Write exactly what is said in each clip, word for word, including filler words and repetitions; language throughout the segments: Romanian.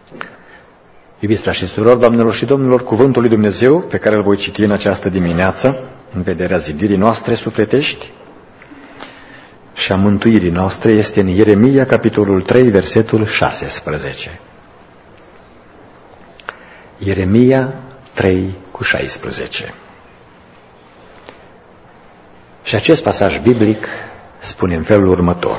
Iubiți frați și surori, doamnelor și domnilor, cuvântul lui Dumnezeu pe care îl voi citi în această dimineață, în vederea zidirii noastre sufletești și a mântuirii noastre, este în Ieremia, capitolul trei, versetul șaisprezece. Ieremia trei cu șaisprezece. Și acest pasaj biblic spune în felul următor: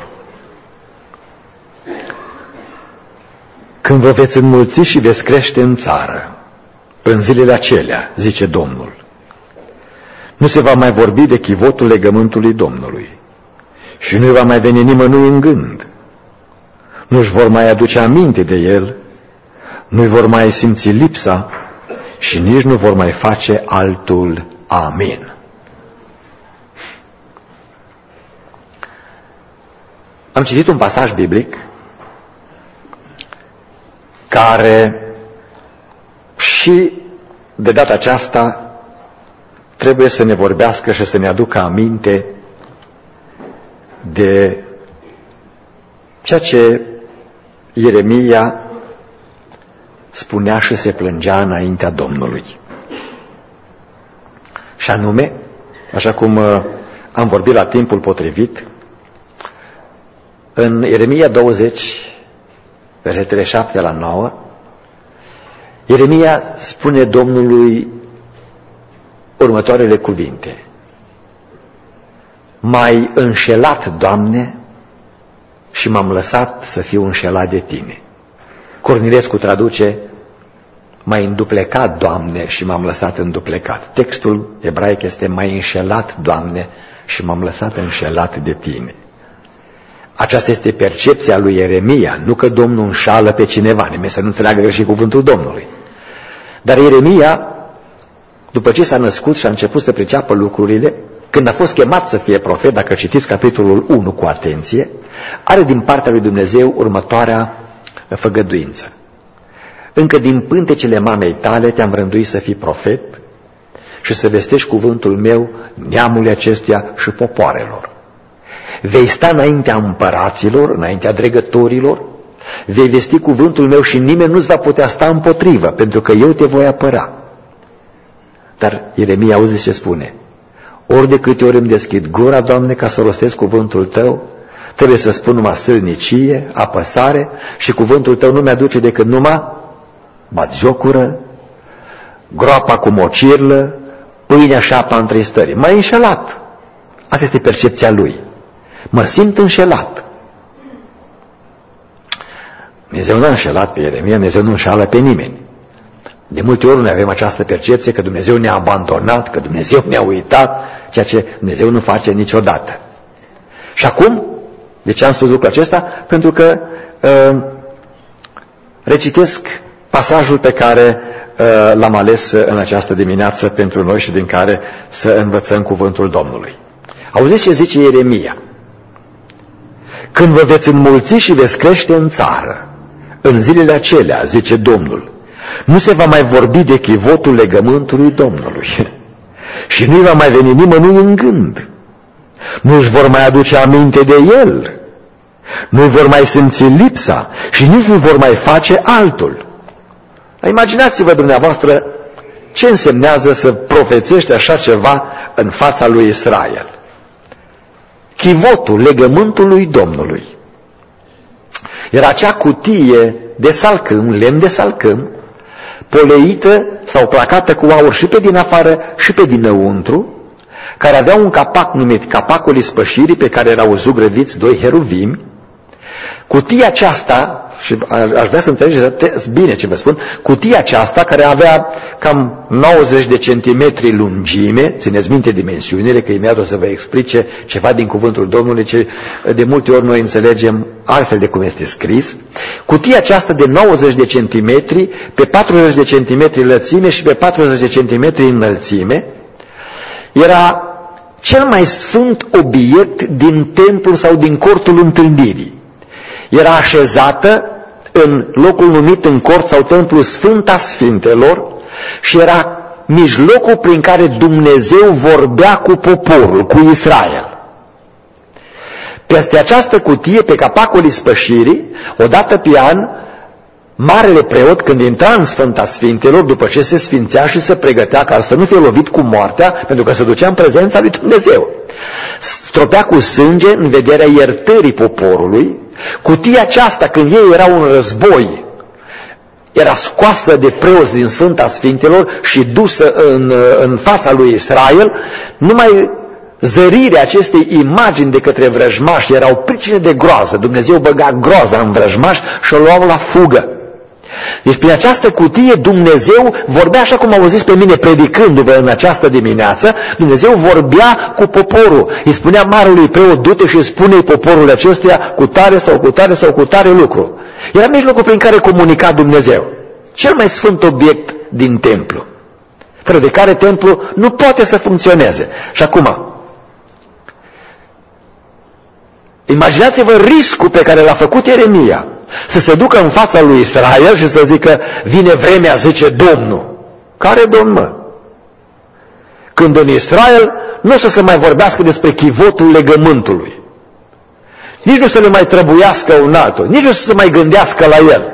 când vă veți înmulți și veți crește în țară, în zilele acelea, zice Domnul, nu se va mai vorbi de chivotul legământului Domnului și nu-i va mai veni nimănui în gând. Nu-și vor mai aduce aminte de el, nu-i vor mai simți lipsa și nici nu vor mai face altul. Amin. Am citit un pasaj biblic care și de data aceasta trebuie să ne vorbească și să ne aducă aminte de ceea ce Ieremia spunea și se plângea înaintea Domnului. Și anume, așa cum am vorbit la timpul potrivit, în Ieremia douăzeci, versetele șapte la nouă, Ieremia spune Domnului următoarele cuvinte: m-ai înșelat, Doamne, și m-am lăsat să fiu înșelat de Tine. Cornilescu traduce: m-ai înduplecat, Doamne, și m-am lăsat înduplecat. Textul ebraic este: m-ai înșelat, Doamne, și m-am lăsat înșelat de Tine. Aceasta este percepția lui Ieremia, nu că Domnul înșală pe cineva, nimeni să nu înțeleagă greșit cuvântul Domnului. Dar Ieremia, după ce s-a născut și a început să priceapă lucrurile, când a fost chemat să fie profet, dacă citiți capitolul unu cu atenție, are din partea lui Dumnezeu următoarea făgăduință: încă din pântecele mamei tale te-am rânduit să fii profet și să vestești cuvântul meu neamului acestuia și popoarelor. Vei sta înaintea împăraților, înaintea dregătorilor, vei vesti cuvântul meu și nimeni nu-ți va putea sta împotrivă, pentru că eu te voi apăra. Dar Ieremia, auzi ce spune: ori de câte ori îmi deschid gura, Doamne, ca să rostesc cuvântul Tău, trebuie să spun numai sâlnicie, apăsare, și cuvântul Tău nu mi-aduce decât numai batjocură, groapa cu mocirlă, pâinea și apa întristării. M-ai înșelat. Asta este percepția lui. Mă simt înșelat. Dumnezeu nu a înșelat pe Ieremia, Dumnezeu nu înșală pe nimeni. De multe ori noi avem această percepție că Dumnezeu ne-a abandonat, că Dumnezeu ne-a uitat, ceea ce Dumnezeu nu face niciodată. Și acum, de ce am spus lucrul acesta? Pentru că uh, recitesc pasajul pe care uh, l-am ales în această dimineață pentru noi și din care să învățăm cuvântul Domnului. Auziți ce zice Ieremia: când vă veți înmulți și veți crește în țară, în zilele acelea, zice Domnul, nu se va mai vorbi de chivotul legământului Domnului și nu-i va mai veni nimănui în gând. Nu-și vor mai aduce aminte de el, nu vor mai simți lipsa și nici nu vor mai face altul. Imaginați-vă dumneavoastră ce însemnează să profețești așa ceva în fața lui Israel. Chivotul legământului Domnului era acea cutie de salcâm, lemn de salcâm, poleită sau placată cu aur și pe din afară și pe dinăuntru, care avea un capac numit capacul ispășirii, pe care erau zugrăviți doi heruvimi. Cutia aceasta, și aș vrea să înțelegeți bine ce vă spun, cutia aceasta, care avea cam nouăzeci de centimetri lungime, țineți minte dimensiunile, că imediat o să vă explice ceva din cuvântul Domnului, ce de multe ori noi înțelegem altfel de cum este scris. Cutia aceasta de nouăzeci de centimetri, pe patruzeci de centimetri lățime și pe patruzeci de centimetri înălțime, era cel mai sfânt obiect din templul sau din cortul întâlnirii. Era așezată în locul numit în cort sau templu Sfânta Sfintelor și era mijlocul prin care Dumnezeu vorbea cu poporul, cu Israel. Peste această cutie, pe capacul ispășirii, odată pe an, marele preot, când intra în Sfânta Sfintelor, după ce se sfințea și se pregătea ca să nu fie lovit cu moartea, pentru că se ducea în prezența lui Dumnezeu, stropea cu sânge în vederea iertării poporului. Cutia aceasta, când ei erau în război, era scoasă de preoți din Sfânta Sfintelor și dusă în, în fața lui Israel. Numai zărirea acestei imagini de către vrăjmași erau pricine de groază. Dumnezeu băga groaza în vrăjmași și o luau la fugă. Deci prin această cutie Dumnezeu vorbea, așa cum au zis pe mine predicându-vă în această dimineață, Dumnezeu vorbea cu poporul. Îi spunea marelui preot, du-te și spune-i poporul acestuia cu tare sau cu tare sau cu tare lucru. Era mijlocul prin care comunica Dumnezeu. Cel mai sfânt obiect din templu, fără de care templu nu poate să funcționeze. Și acum, imaginați-vă riscul pe care l-a făcut Ieremia, să se ducă în fața lui Israel și să zică, vine vremea, zice Domnul. Care Domn, mă? Când în Israel nu o să se mai vorbească despre chivotul legământului, nici nu să le mai trebuiască un altul, nici nu să se mai gândească la el.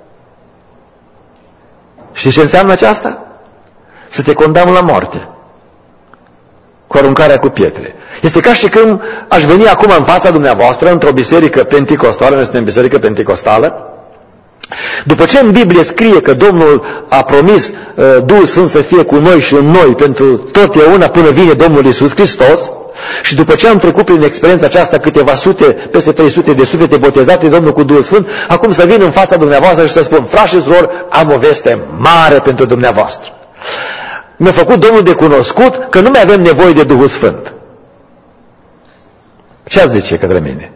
Știți ce înseamnă aceasta? Să te condamn la moarte cu aruncarea cu pietre. Este ca și când aș veni acum în fața dumneavoastră într-o biserică penticostală, noi suntem biserică penticostală, după ce în Biblie scrie că Domnul a promis uh, Duhul Sfânt să fie cu noi și în noi pentru totdeauna până vine Domnul Iisus Hristos, și după ce am trecut prin experiența aceasta câteva sute, peste trei sute de suflete botezate de Domnul cu Duhul Sfânt, acum să vin în fața dumneavoastră și să spun, frați și surori, am o veste mare pentru dumneavoastră. Mi-a făcut Domnul de cunoscut că nu mai avem nevoie de Duhul Sfânt. Ce ați zice către mine?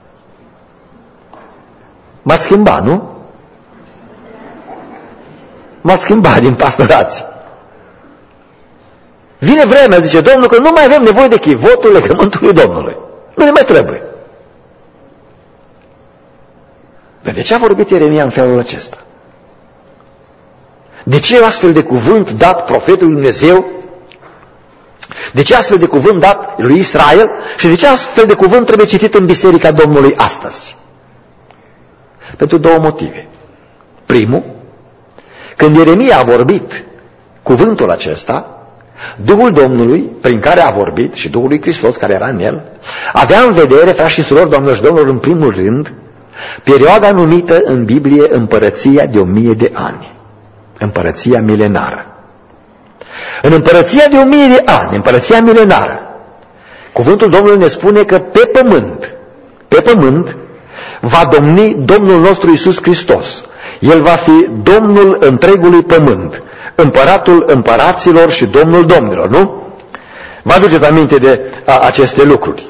M-ați schimbat, nu? M-ați schimbat din pastorați. Vine vremea, zice Domnul, că nu mai avem nevoie de chivotul legământului Domnului. Nu ne mai trebuie. Dar de ce a vorbit Ieremia în felul acesta? De ce astfel de cuvânt dat profetului Dumnezeu? De ce astfel de cuvânt dat lui Israel? Și de ce astfel de cuvânt trebuie citit în Biserica Domnului astăzi? Pentru două motive. Primul, când Ieremia a vorbit cuvântul acesta, Duhul Domnului, prin care a vorbit, și Duhul lui Hristos, care era în el, avea în vedere, frați și surori, doamnelor și domnilor, în primul rând, perioada numită în Biblie împărăția de o mie de ani. Împărăția milenară. În împărăția de o mie de ani, împărăția milenară, cuvântul Domnului ne spune că pe pământ, pe pământ, va domni Domnul nostru Iisus Hristos. El va fi Domnul întregului pământ, împăratul împăraților și Domnul domnilor, nu? Vă aduceți aminte de a, aceste lucruri.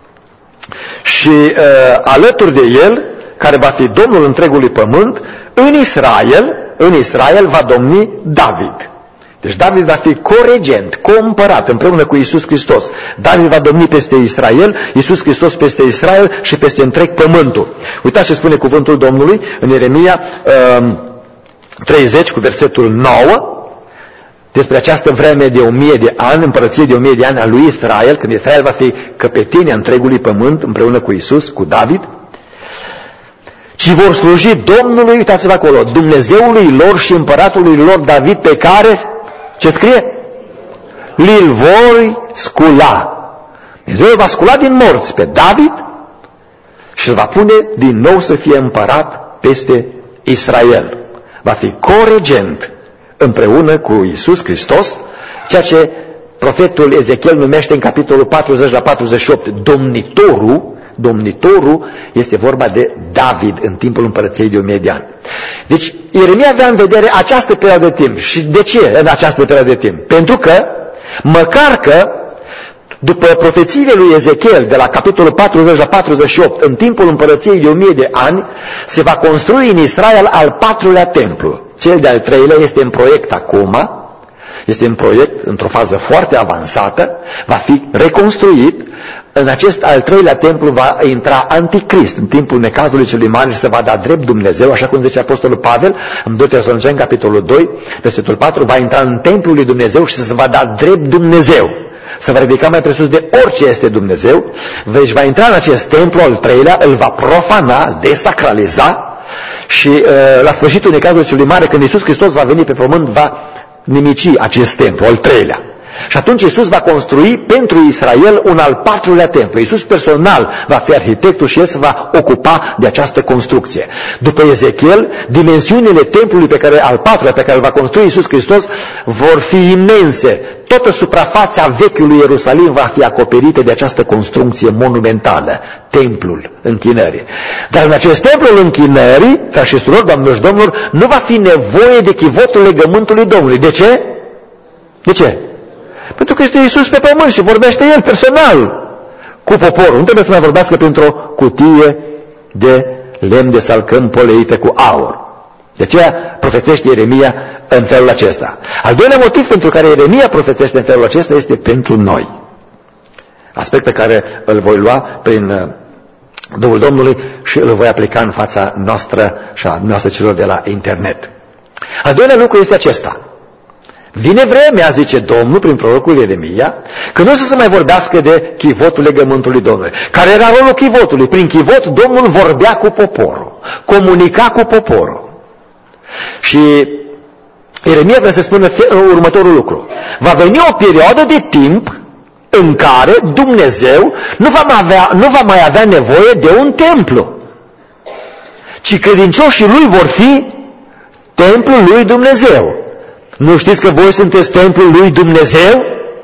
Și uh, alături de el, care va fi Domnul întregului pământ, în Israel, în Israel va domni David. Deci David va fi coregent, coîmpărat împreună cu Iisus Hristos. David va domni peste Israel, Iisus Hristos peste Israel și peste întreg pământul. Uitați ce spune cuvântul Domnului în Ieremia uh, treizeci cu versetul nouă, despre această vreme de o mie de ani, împărăție de o mie de ani a lui Israel, când Israel va fi căpetenia întregului pământ împreună cu Iisus, cu David, ci vor sluji Domnului, uitați-vă acolo, Dumnezeului lor și împăratului lor David, pe care, ce scrie? Li-l voi scula. Dumnezeu va scula din morți pe David și îl va pune din nou să fie împărat peste Israel. Va fi coregent împreună cu Iisus Hristos, ceea ce profetul Ezechiel numește în capitolul patruzeci la patruzeci și opt domnitorul. Domnitorul este vorba de David în timpul împărăției de o mie de ani. Deci Ieremia avea în vedere această perioadă de timp. Și de ce în această perioadă de timp? Pentru că, măcar că după profețiile lui Ezechiel de la capitolul patruzeci la patruzeci și opt, în timpul împărăției de o mie de ani, se va construi în Israel al patrulea templu. Cel de-al treilea este în proiect acum, este în proiect, într-o fază foarte avansată, va fi reconstruit. În acest al treilea templu va intra Anticrist în timpul necazului celui mare și se va da drept Dumnezeu, așa cum zice Apostolul Pavel în doi Tesaloniceni, capitolul doi, versetul patru, va intra în templul lui Dumnezeu și se va da drept Dumnezeu. Se va ridica mai presus de orice este Dumnezeu, deci va intra în acest templu al treilea, îl va profana, desacraliza Și uh, la sfârșitul necazului celui mare, când Iisus Hristos va veni pe pământ, va nimici acest templu, al treilea. Și atunci Iisus va construi pentru Israel un al patrulea templu. Iisus personal va fi arhitectul și El se va ocupa de această construcție. După Ezechiel, dimensiunile templului pe care, al patrulea pe care îl va construi Iisus Hristos vor fi imense. Toată suprafața vechiului Ierusalim va fi acoperită de această construcție monumentală, templul închinării. Dar în acest templu închinării, frați și surori, doamnelor și domnilor, nu va fi nevoie de chivotul legământului Domnului. De ce? De ce? Pentru că este Iisus pe pământ și vorbește El personal cu poporul. Nu trebuie să mai vorbească printr-o cutie de lemn de salcâm poleită cu aur. De aceea profețește Ieremia în felul acesta. Al doilea motiv pentru care Ieremia profețește în felul acesta este pentru noi. Aspect pe care îl voi lua prin Duhul Domnului și îl voi aplica în fața noastră și a noastră celor de la internet. Al doilea lucru este acesta. Vine vremea, zice Domnul prin prorocul Ieremia, că nu o să se mai vorbească de chivotul legământului Domnului. Care era rolul chivotului? Prin chivot Domnul vorbea cu poporul, comunica cu poporul. Și Ieremia vrea să spună următorul lucru. Va veni o perioadă de timp în care Dumnezeu nu va mai avea, nu va mai avea nevoie de un templu, ci credincioșii Lui vor fi templul lui Dumnezeu. Nu știți că voi sunteți templul lui Dumnezeu?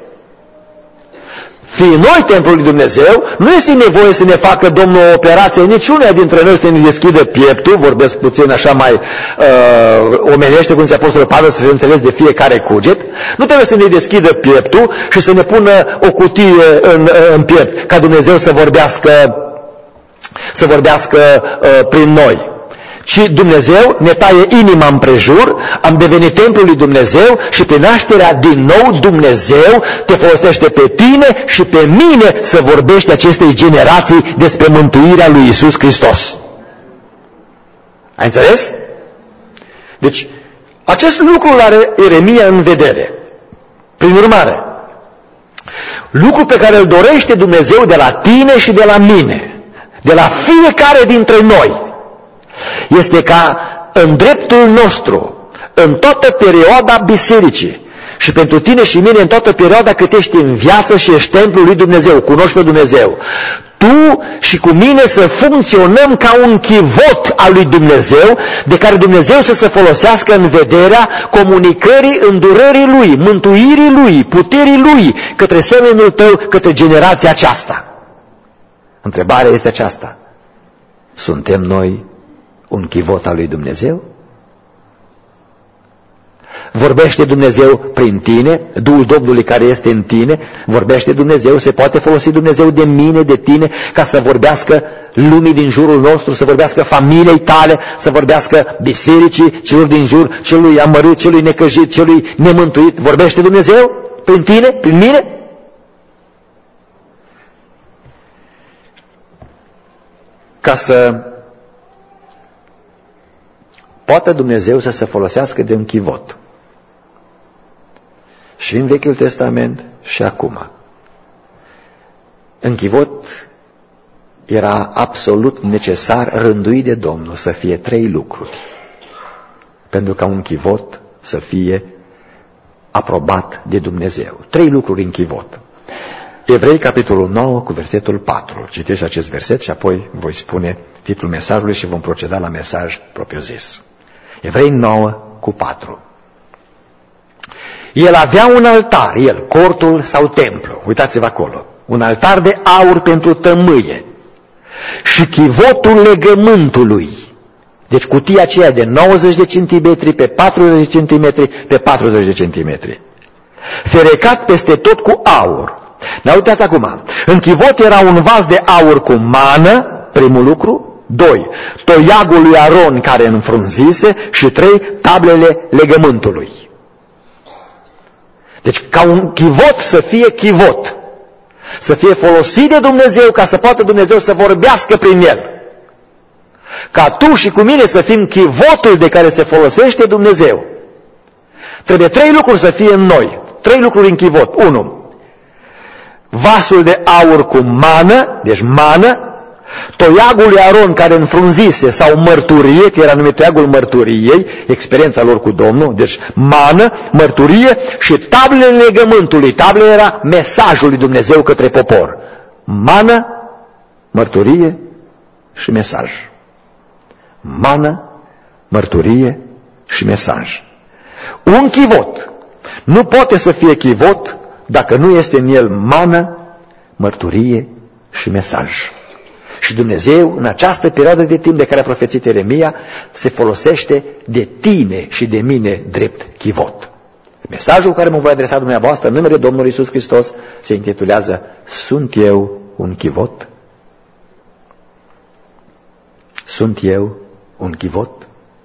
Fiind noi templul lui Dumnezeu, nu este nevoie să ne facă Domnul o operație, niciunea dintre noi să ne deschidă pieptul, vorbesc puțin așa mai uh, omenește, cum se Apostolul Pavel, să fie înțeles de fiecare cuget. Nu trebuie să ne deschidă pieptul și să ne pună o cutie în, în piept, ca Dumnezeu să vorbească, să vorbească uh, prin noi. Ci Dumnezeu ne taie inima împrejur, am devenit templul lui Dumnezeu și pe nașterea din nou Dumnezeu te folosește pe tine și pe mine să vorbești acestei generații despre mântuirea lui Iisus Hristos. Ai înțeles? Deci, acest lucru îl are Ieremia în vedere. Prin urmare, lucru pe care îl dorește Dumnezeu de la tine și de la mine, de la fiecare dintre noi, este ca în dreptul nostru, în toată perioada bisericii și pentru tine și mine în toată perioada cât ești în viață și ești templul lui Dumnezeu, cunoști pe Dumnezeu, tu și cu mine să funcționăm ca un chivot al lui Dumnezeu, de care Dumnezeu să se folosească în vederea comunicării îndurării Lui, mântuirii Lui, puterii Lui, către semenul tău, către generația aceasta. Întrebarea este aceasta. Suntem noi un chivot al lui Dumnezeu? Vorbește Dumnezeu prin tine, Duhul Domnului care este în tine, vorbește Dumnezeu, se poate folosi Dumnezeu de mine, de tine, ca să vorbească lumii din jurul nostru, să vorbească familiei tale, să vorbească bisericii, celor din jur, celui amărât, celui necăjit, celui nemântuit. Vorbește Dumnezeu prin tine, prin mine? Ca să poate Dumnezeu să se folosească de un chivot. Și în Vechiul Testament și acum. În chivot era absolut necesar, rânduit de Domnul, să fie trei lucruri. Pentru ca un chivot să fie aprobat de Dumnezeu. Trei lucruri în chivot. Evrei, capitolul nouă, cu versetul patru. Citești acest verset și apoi voi spune titlul mesajului și vom proceda la mesaj propriu-zis. Evrei nouă cu patru. El avea un altar, el, cortul sau templu, uitați-vă acolo, un altar de aur pentru tămâie și chivotul legământului. Deci cutia aceea de nouăzeci de centimetri pe patruzeci de centimetri pe patruzeci de centimetri. Ferecat peste tot cu aur. Dar uitați acum, în chivot era un vas de aur cu mană, primul lucru. Doi, toiagul lui Aron care înfrunzise și trei, tablele legământului. Deci ca un chivot să fie chivot, să fie folosit de Dumnezeu ca să poată Dumnezeu să vorbească prin el. Ca tu și cu mine să fim chivotul de care se folosește Dumnezeu. Trebuie trei lucruri să fie în noi, trei lucruri în chivot. Unu, vasul de aur cu mană, deci mană, Toiagul lui Aron care înfrunzise sau mărturie, că era numit toiagul mărturiei, experiența lor cu Domnul, deci mană, mărturie și tablele legământului. Tablele era mesajul lui Dumnezeu către popor. Mană, mărturie și mesaj. Mană, mărturie și mesaj. Un chivot nu poate să fie chivot dacă nu este în el mană, mărturie și mesaj. Și Dumnezeu, în această perioadă de timp de care a profețit Ieremia, se folosește de tine și de mine drept chivot. Mesajul care mă voi adresa dumneavoastră în numele Domnului Iisus Hristos se intitulează: Sunt eu un chivot? Sunt eu un chivot?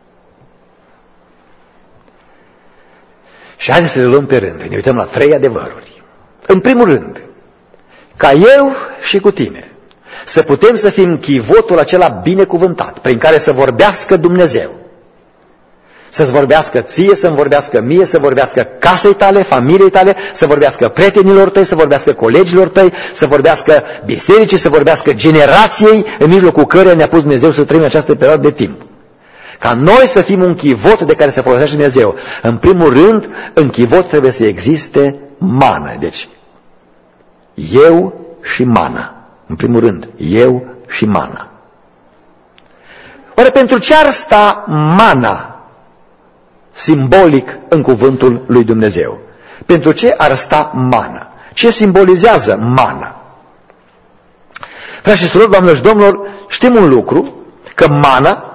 Și haideți să le luăm pe rând. Ne uităm la trei adevăruri. În primul rând, ca eu și cu tine să putem să fim chivotul acela binecuvântat, prin care să vorbească Dumnezeu. Să-ți vorbească ție, să-mi vorbească mie, să vorbească casei tale, familiei tale, să vorbească prietenilor tăi, să vorbească colegilor tăi, să vorbească bisericii, să vorbească generației în mijlocul căreia ne-a pus Dumnezeu să trăim în această perioadă de timp. Ca noi să fim un chivot de care se folosește Dumnezeu. În primul rând, în chivot trebuie să existe mană. Deci, eu și mană. În primul rând, eu și mana. Oare pentru ce ar sta mana simbolic în cuvântul lui Dumnezeu? Pentru ce ar sta mana? Ce simbolizează mana? Frați și surori, doamnelor și domnilor, știm un lucru, că mana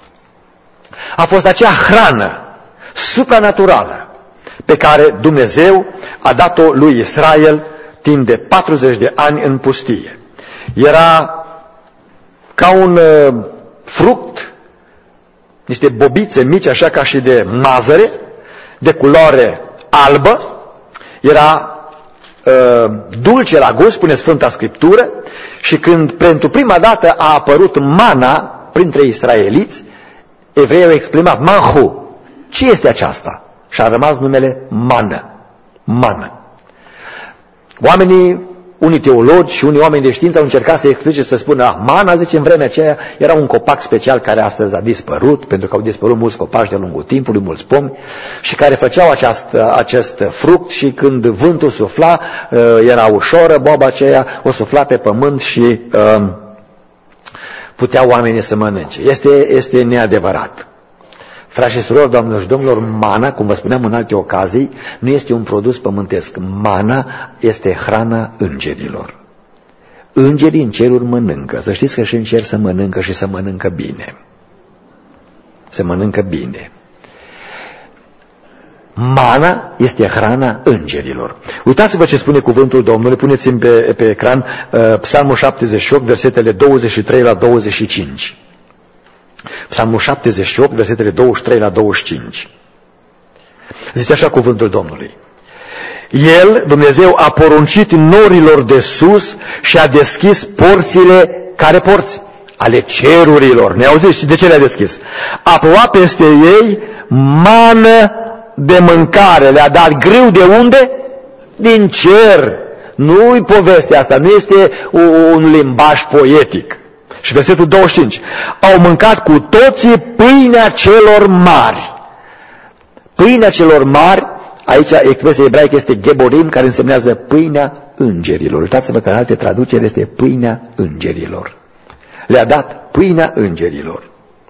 a fost acea hrană supranaturală pe care Dumnezeu a dat-o lui Israel timp de patruzeci de ani în pustie. Era ca un uh, fruct, niște bobițe mici, așa ca și de mazăre, de culoare albă, era uh, dulce la gust, spune Sfânta Scriptură, și când pentru prima dată a apărut mana printre israeliți, evreii au exprimat: manhu, ce este aceasta? Și a rămas numele mană. Mană. Oamenii, unii teologi și unii oameni de știință au încercat să explice, să spună: ah, mana, zice, în vremea aceea era un copac special care astăzi a dispărut, pentru că au dispărut mulți copaci de-a lungul timpului, mulți pomi, și care făceau această, acest fruct și când vântul sufla, era ușoră, boaba aceea o sufla pe pământ și um, puteau oamenii să mănânce. Este, este neadevărat. Frați și surori, doamnelor și domnilor, mana, cum vă spuneam în alte ocazii, nu este un produs pământesc. Mana este hrana îngerilor. Îngerii în ceruri mănâncă. Să știți că și în cer se mănâncă și se mănâncă bine. Se mănâncă bine. Mana este hrana îngerilor. Uitați-vă ce spune cuvântul Domnului, puneți-mi pe, pe ecran uh, Psalmul șaptezeci și opt, versetele douăzeci și trei la douăzeci și cinci. Psalmul șaptezeci și opt, versetele douăzeci și trei la douăzeci și cinci. Zice așa cuvântul Domnului: El, Dumnezeu, a poruncit norilor de sus și a deschis porțile, care porți? Ale cerurilor. Ne auziți? De ce le-a deschis? A plouat peste ei mană de mâncare. Le-a dat grâu de unde? Din cer. Nu-i povestea asta, nu este un limbaj poetic. Și versetul douăzeci și cinci. Au mâncat cu toții pâinea celor mari. Pâinea celor mari, aici expresia ebraică este geborim, care însemnează pâinea îngerilor. Uitați-vă că în alte traduceri este pâinea îngerilor. Le-a dat pâinea îngerilor.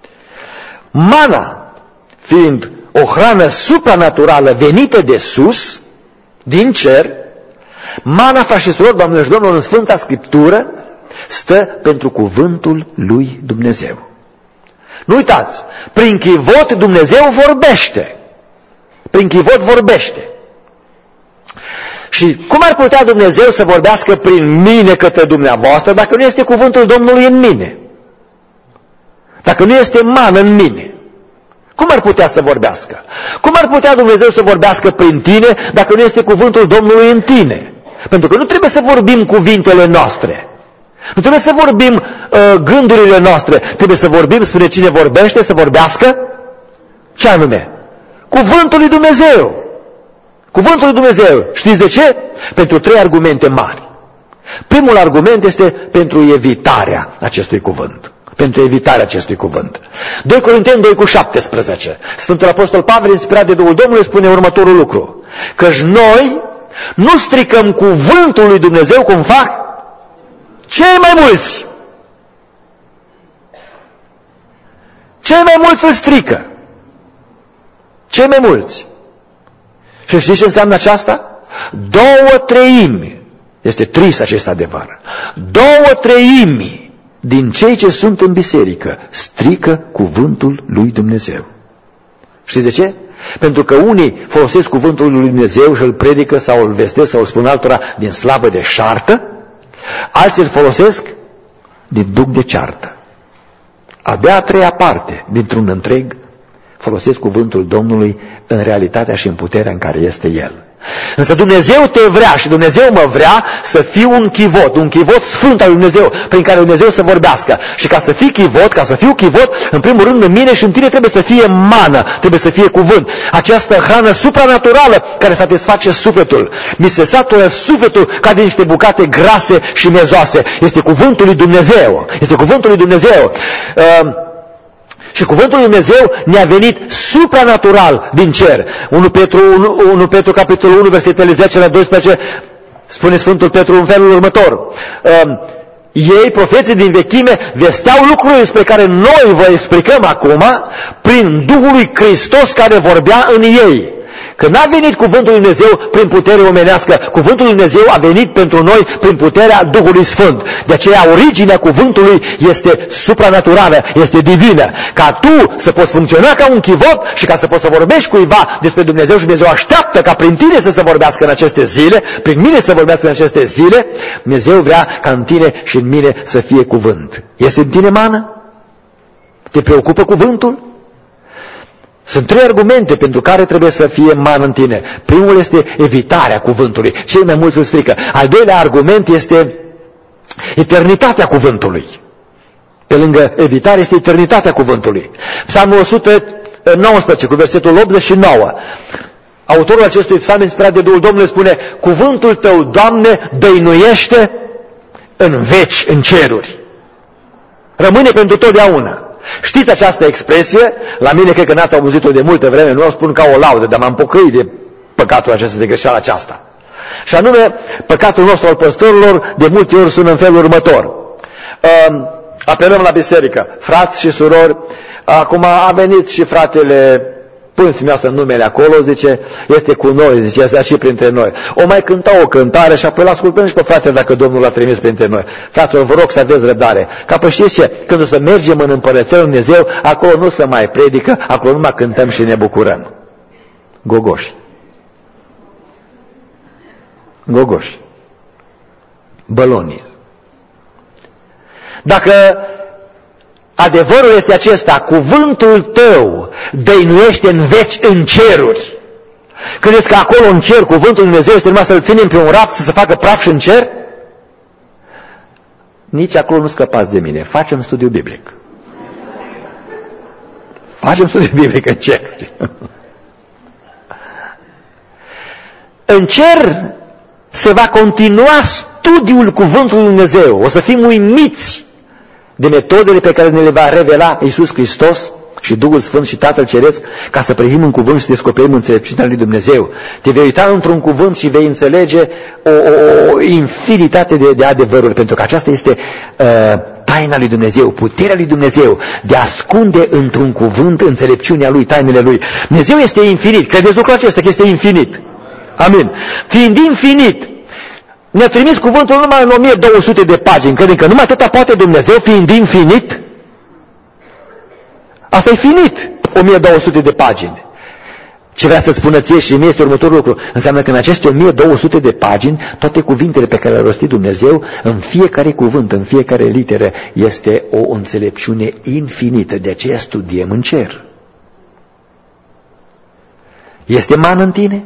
Mana, fiind o hrană supranaturală venită de sus, din cer, mana, frați și surori, doamnelor și domnilor, în Sfânta Scriptură, stă pentru cuvântul lui Dumnezeu. Nu uitați, prin chivot Dumnezeu vorbește. Prin chivot vorbește. Și cum ar putea Dumnezeu să vorbească prin mine către dumneavoastră dacă nu este cuvântul Domnului în mine? Dacă nu este mană în mine? Cum ar putea să vorbească? Cum ar putea Dumnezeu să vorbească prin tine dacă nu este cuvântul Domnului în tine? Pentru că nu trebuie să vorbim cuvintele noastre. Nu trebuie să vorbim uh, gândurile noastre. Trebuie să vorbim, spune cine vorbește, să vorbească. Ce anume? Cuvântul lui Dumnezeu. Cuvântul lui Dumnezeu. Știți de ce? Pentru trei argumente mari. Primul argument este pentru evitarea acestui cuvânt. Pentru evitarea acestui cuvânt. doi Corinteni doi cu șaptesprezece. Sfântul Apostol Pavel, inspirat de Duhul Domnului, spune următorul lucru. Căci noi nu stricăm cuvântul lui Dumnezeu cum fac cei mai mulți. Cei mai mulți îl strică. Cei mai mulți. Și știți ce înseamnă aceasta? Două treimi. Este trist acest adevăr. Două treimi din cei ce sunt în biserică strică cuvântul lui Dumnezeu. Știți de ce? Pentru că unii folosesc cuvântul lui Dumnezeu și îl predică sau îl vestesc sau îl spun altora din slavă de șartă, alții îl folosesc din duc de ceartă. Abia a treia parte dintr-un întreg folosesc cuvântul Domnului în realitatea și în puterea în care este El. Însă Dumnezeu te vrea și Dumnezeu mă vrea să fiu un chivot, un chivot sfânt al lui Dumnezeu, prin care Dumnezeu să vorbească. Și ca să fii chivot, ca să fiu chivot, în primul rând în mine și în tine trebuie să fie mană, trebuie să fie cuvânt. Această hrană supranaturală care satisface sufletul. Mi se satură sufletul ca din niște bucate grase și mezoase. Este cuvântul lui Dumnezeu. Este cuvântul lui Dumnezeu. Uh, Și cuvântul lui Dumnezeu ne-a venit supranatural din cer. unu Petru, unu Petru capitolul unu, versetele zece la doisprezece, spune Sfântul Petru în felul următor. Ei, profeții din vechime, vesteau lucrurile despre care noi vă explicăm acum prin Duhul lui Hristos care vorbea în ei. Că n-a venit cuvântul lui Dumnezeu prin putere omenească, cuvântul lui Dumnezeu a venit pentru noi prin puterea Duhului Sfânt. De aceea originea cuvântului este supranaturală, este divină. Ca tu să poți funcționa ca un chivot și ca să poți să vorbești cuiva despre Dumnezeu și Dumnezeu așteaptă ca prin tine să se vorbească în aceste zile, prin mine să vorbească în aceste zile, Dumnezeu vrea ca în tine și în mine să fie cuvânt. Este în tine mană? Te preocupă cuvântul? Sunt trei argumente pentru care trebuie să fie mană în tine. Primul este evitarea cuvântului. Cei mai mulți îl strică. Al doilea argument este eternitatea cuvântului. Pe lângă evitare este eternitatea cuvântului. Psalmul o sută nouăsprezece cu versetul optzeci și nouă. Autorul acestui psalm, inspirat de Duhul Domnului, spune: cuvântul tău, Doamne, dăinuiește în veci, în ceruri. Rămâne pentru totdeauna. Știți această expresie? La mine cred că n-ați auzit-o de multă vreme, nu o spun ca o laudă, dar m-am pocăit de păcatul acesta, de greșeala aceasta. Și anume, păcatul nostru al păstorilor de multe ori sună în felul următor. Apelăm la biserică, frați și surori, acum a venit și fratele, puneți-mi asta în numele acolo, zice, este cu noi, zice, este și printre noi. O mai cânta o cântare și apoi l-ascultăm și pe fratele dacă Domnul l-a trimis printre noi. Fraților, vă rog să aveți răbdare. Ca pe știți ce? Când o să mergem în Împărăția lui Dumnezeu, acolo nu se mai predică, acolo numai cântăm și ne bucurăm. Gogoși. Gogoși. Bălonii. Dacă adevărul este acesta, cuvântul tău dăinuiește în veci în ceruri. Credeți că acolo în cer cuvântul lui Dumnezeu este numai să-l ținem pe un raft să se facă praf și în cer? Nici acolo nu scăpați de mine. Facem studiu biblic. Facem studiu biblic în cer. În cer se va continua studiul cuvântului lui Dumnezeu. O să fim uimiți de metodele pe care ne le va revela Iisus Hristos și Duhul Sfânt și Tatăl Ceresc, ca să privim în cuvânt și să descoperim înțelepciunea lui Dumnezeu. Te vei uita într-un cuvânt și vei înțelege o, o, o infinitate de, de adevăruri, pentru că aceasta este uh, taina lui Dumnezeu, puterea lui Dumnezeu de a ascunde într-un cuvânt înțelepciunea lui, tainele lui. Dumnezeu este infinit. Credeți lucrul acesta, că este infinit? Amin. Fiind infinit, ne-a trimis cuvântul numai în o mie două sute de pagini. Credem că numai atâta poate Dumnezeu, fiind infinit? Asta e finit, o mie două sute de pagini. Ce vrea să-ți spună ție și mie este următorul lucru. Înseamnă că în aceste o mie două sute de pagini, toate cuvintele pe care le-a rostit Dumnezeu, în fiecare cuvânt, în fiecare literă, este o înțelepciune infinită. De aceea studiem în cer. Este mană în tine?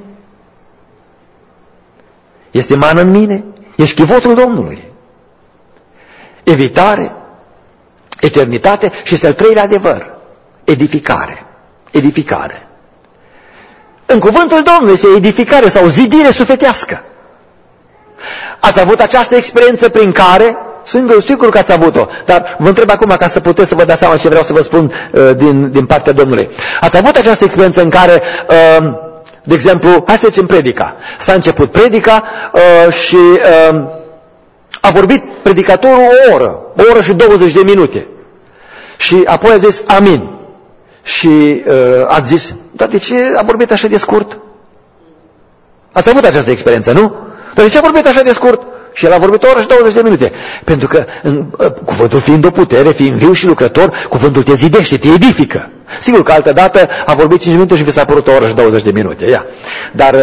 Este mană în mine? Ești chivotul Domnului. Evitare, eternitate și este al treilea adevăr. Edificare. Edificare. În cuvântul Domnului este edificare sau zidire sufletească. Ați avut această experiență prin care, sunt sigur că ați avut-o, dar vă întreb acum ca să puteți să vă dați seama ce vreau să vă spun uh, din, din partea Domnului. Ați avut această experiență în care, uh, de exemplu, hai să zicem predica. S-a început predica uh, și uh, a vorbit predicatorul o oră, o oră și douăzeci de minute. Și apoi a zis amin. Și uh, ați zis, dar de ce a vorbit așa de scurt? Ați avut această experiență, nu? Dar de ce a vorbit așa de scurt? Și el a vorbit o oră și douăzeci de minute. Pentru că în, cuvântul fiind o putere, fiind viu și lucrător, cuvântul te zidește, te edifică. Sigur că altă dată a vorbit cinci minute și vi s-a părut o oră și douăzeci de minute. Ia. Dar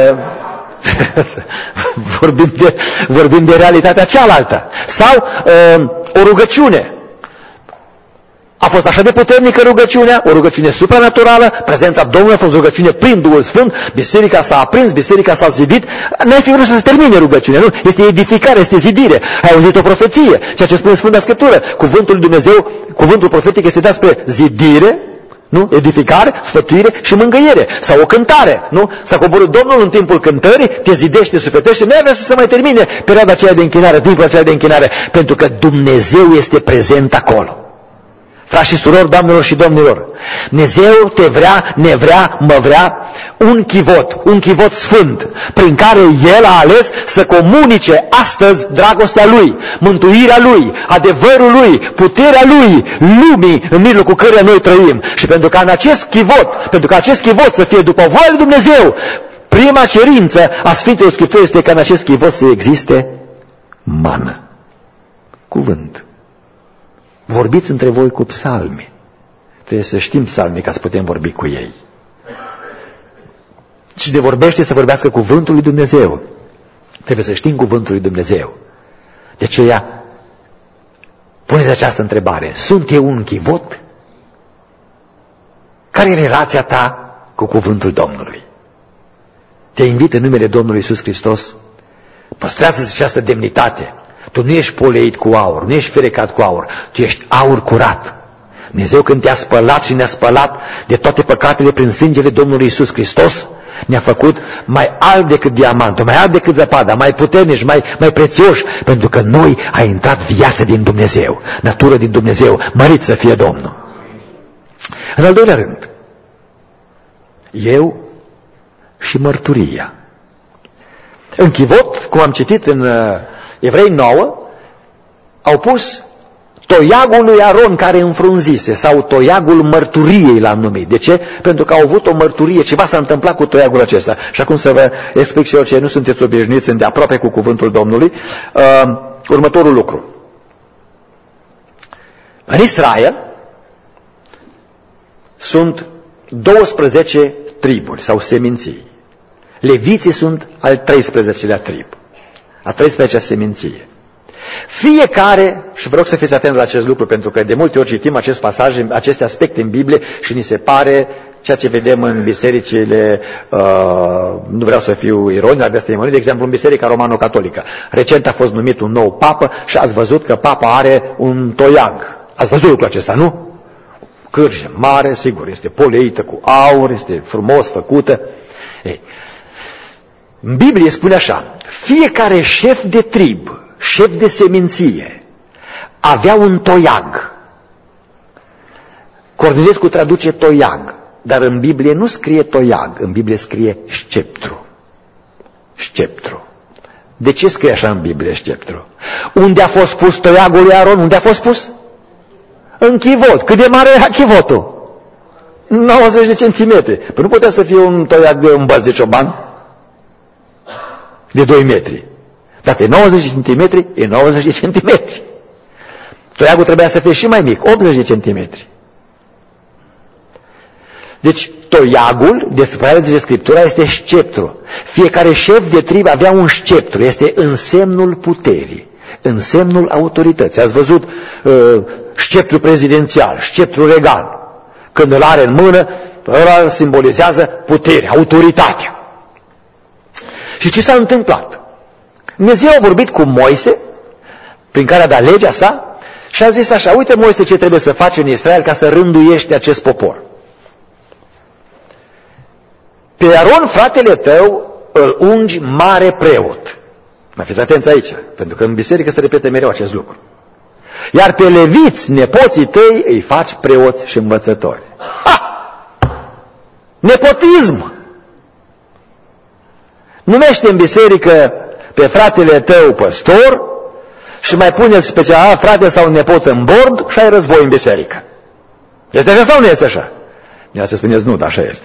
vorbim, de, vorbim de realitatea cealaltă. Sau uh, o rugăciune. A fost așa de puternică rugăciunea, o rugăciune supranaturală, prezența Domnului a fost rugăciune prin Duhul Sfânt, biserica s-a aprins, biserica s-a zidit, n-ai fi vrut să se termine rugăciunea, nu? Este edificare, este zidire. Ai auzit o profeție, ceea ce spune Sfânta Scriptură. Cuvântul lui Dumnezeu, cuvântul profetic este dat spre zidire, nu? Edificare, sfătuire și mângâiere. Sau o cântare, nu? S-a coborât Domnul în timpul cântării, te zidește, te sufletește, nu vrea să se mai termine perioada aceea de închinare, timpul aceea de închinare, pentru că Dumnezeu este prezent acolo. Frați și surori, doamnelor și domnilor, Dumnezeu te vrea, ne vrea, mă vrea, un chivot, un chivot sfânt, prin care El a ales să comunice astăzi dragostea Lui, mântuirea Lui, adevărul Lui, puterea Lui, lumii în mijlocul căreia noi trăim. Și pentru ca în acest chivot, pentru ca acest chivot să fie după voia lui Dumnezeu, prima cerință a Sfintelor Scripturii este ca în acest chivot să existe mană, cuvânt. Vorbiți între voi cu psalmi. Trebuie să știm psalmii ca să putem vorbi cu ei. Cine vorbește să vorbească cuvântul lui Dumnezeu. Trebuie să știm cuvântul lui Dumnezeu. De aceea, puneți această întrebare. Sunt eu un chivot? Care e relația ta cu cuvântul Domnului? Te invit în numele Domnului Iisus Hristos. Păstrează-ți această demnitate. Tu nu ești poleit cu aur, nu ești ferecat cu aur, tu ești aur curat. Dumnezeu când te-a spălat și ne-a spălat de toate păcatele prin sângele Domnului Iisus Hristos, ne-a făcut mai alb decât diamantul, mai alb decât zăpada, mai puternici, mai, mai prețioși, pentru că noi a intrat viață din Dumnezeu, natură din Dumnezeu, mărit să fie Domnul. În al doilea rând, eu și mărturia. În chivot, cum am citit în Evrei nouă, au pus toiagul lui Aron care înfrunzise, sau toiagul mărturiei l-am numit. De ce? Pentru că au avut o mărturie, ceva s-a întâmplat cu toiagul acesta. Și acum să vă explic și eu ce nu sunteți obișnuiți îndeaproape cu cuvântul Domnului. Uh, următorul lucru. În Israel sunt douăsprezece triburi sau seminții. Leviții sunt al treisprezecelea trib. A treisprezecea seminție. Fiecare, și vă rog să fiți atenți la acest lucru, pentru că de multe ori citim acest pasaj, aceste aspecte în Biblie și ni se pare ceea ce vedem în bisericile, uh, nu vreau să fiu ironic, dar de asta e de exemplu în biserica romano-catolică. Recent a fost numit un nou papă și ați văzut că papa are un toiag. Ați văzut lucrul acesta, nu? Cârje mare, sigur, este poleită cu aur, este frumos făcută. Ei, în Biblie spune așa, fiecare șef de trib, șef de seminție, avea un toiag. Cornilescu traduce toiag, dar în Biblie nu scrie toiag, în Biblie scrie sceptru. Sceptru. De ce scrie așa în Biblie sceptru? Unde a fost pus toiagul lui Aron? Unde a fost pus? În chivot. Cât de mare era chivotul? nouăzeci de centimetri. Păi nu putea să fie un toiag de un băț de cioban? De doi metri. Dacă e nouăzeci de centimetri, e nouăzeci de centimetri. Toiagul trebuia să fie și mai mic, optzeci de centimetri. Deci, toiagul, despre zice Scriptura, este sceptru. Fiecare șef de trib avea un sceptru, este însemnul puterii, însemnul autorității. Ați văzut uh, sceptru prezidențial, sceptru regal. Când îl are în mână, ăla simbolizează puterea, autoritatea. Și ce s-a întâmplat? Dumnezeu a vorbit cu Moise, prin care a dat legea sa, și a zis așa, uite Moise ce trebuie să faci în Israel ca să rânduiești acest popor. Pe Aron, fratele tău, îl ungi mare preot. Mai fiți atenți aici, pentru că în biserică se repete mereu acest lucru. Iar pe leviți, nepoții tăi, îi faci preoți și învățători. Ha! Nepotism! Numește în biserică pe fratele tău păstor și mai pune-ți pe cealaltă frate sau nepoț în bord și ai război în biserică. Este așa sau nu este așa? Ia să spuneți nu, dar așa este.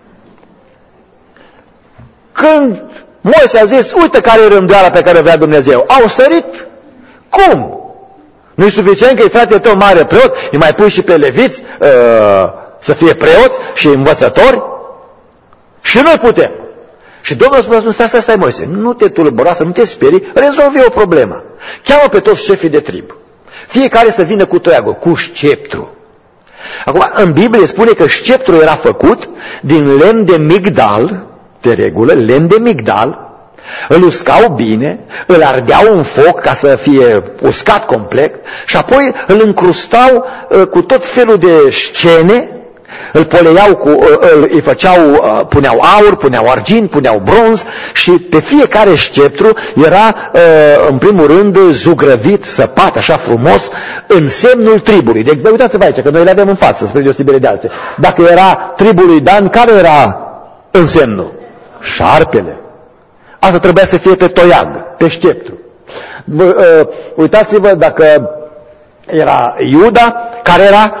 Când Moise a zis, uite care e rânduiala pe care vrea Dumnezeu, au sărit. Cum? Nu-i suficient că e fratele tău mare preot, îi mai pui și pe leviți uh, să fie preoți și învățători? Și noi putem. Și Domnul a spus, nu, stai, stai, stai, Moise, nu te tulbura, să nu te sperii, rezolvi o problemă. Cheamă pe toți șefii de trib. Fiecare să vină cu toiagul, cu sceptru. Acum, în Biblie spune că sceptrul era făcut din lemn de migdal, de regulă, lemn de migdal, îl uscau bine, îl ardeau în foc ca să fie uscat complet și apoi îl încrustau uh, cu tot felul de scene, îl poleiau cu, uh, îi făceau, uh, puneau aur, puneau argint, puneau bronz și pe fiecare sceptru era uh, în primul rând zugrăvit, săpat așa frumos în semnul tribului. Deci uitați-vă aici, că noi le avem în față, spre deosebire de alții. Dacă era tribul lui Dan, care era însemnul? Șarpele. Asta trebuia să fie pe toiag, pe sceptru. Uh, uitați-vă dacă era Iuda, care era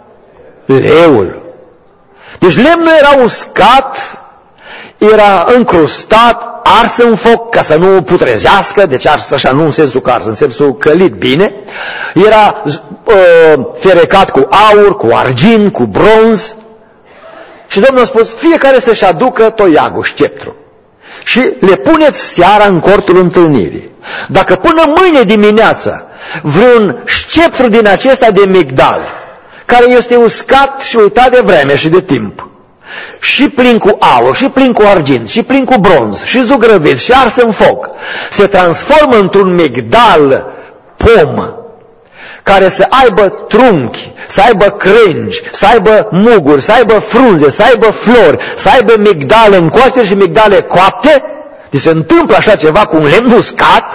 leul. Deci lemnul era uscat, era încrustat, ars în foc ca să nu putrezească, deci ars așa nu în sensul că ars, în sensul călit bine, era uh, ferecat cu aur, cu argint, cu bronz și Domnul a spus, fiecare să-și aducă toiagul, sceptru. Și le puneți seara în cortul întâlnirii. Dacă până mâine dimineață vreun sceptru din acesta de migdal, care este uscat și uitat de vreme și de timp, și plin cu aur, și plin cu argint, și plin cu bronz, și zugrăvit, și ars în foc, se transformă într-un migdal pom, care să aibă trunchi, să aibă crengi, să aibă muguri, să aibă frunze, să aibă flori, să aibă migdale încoaște și migdale coapte, deci se întâmplă așa ceva cu un lemn uscat,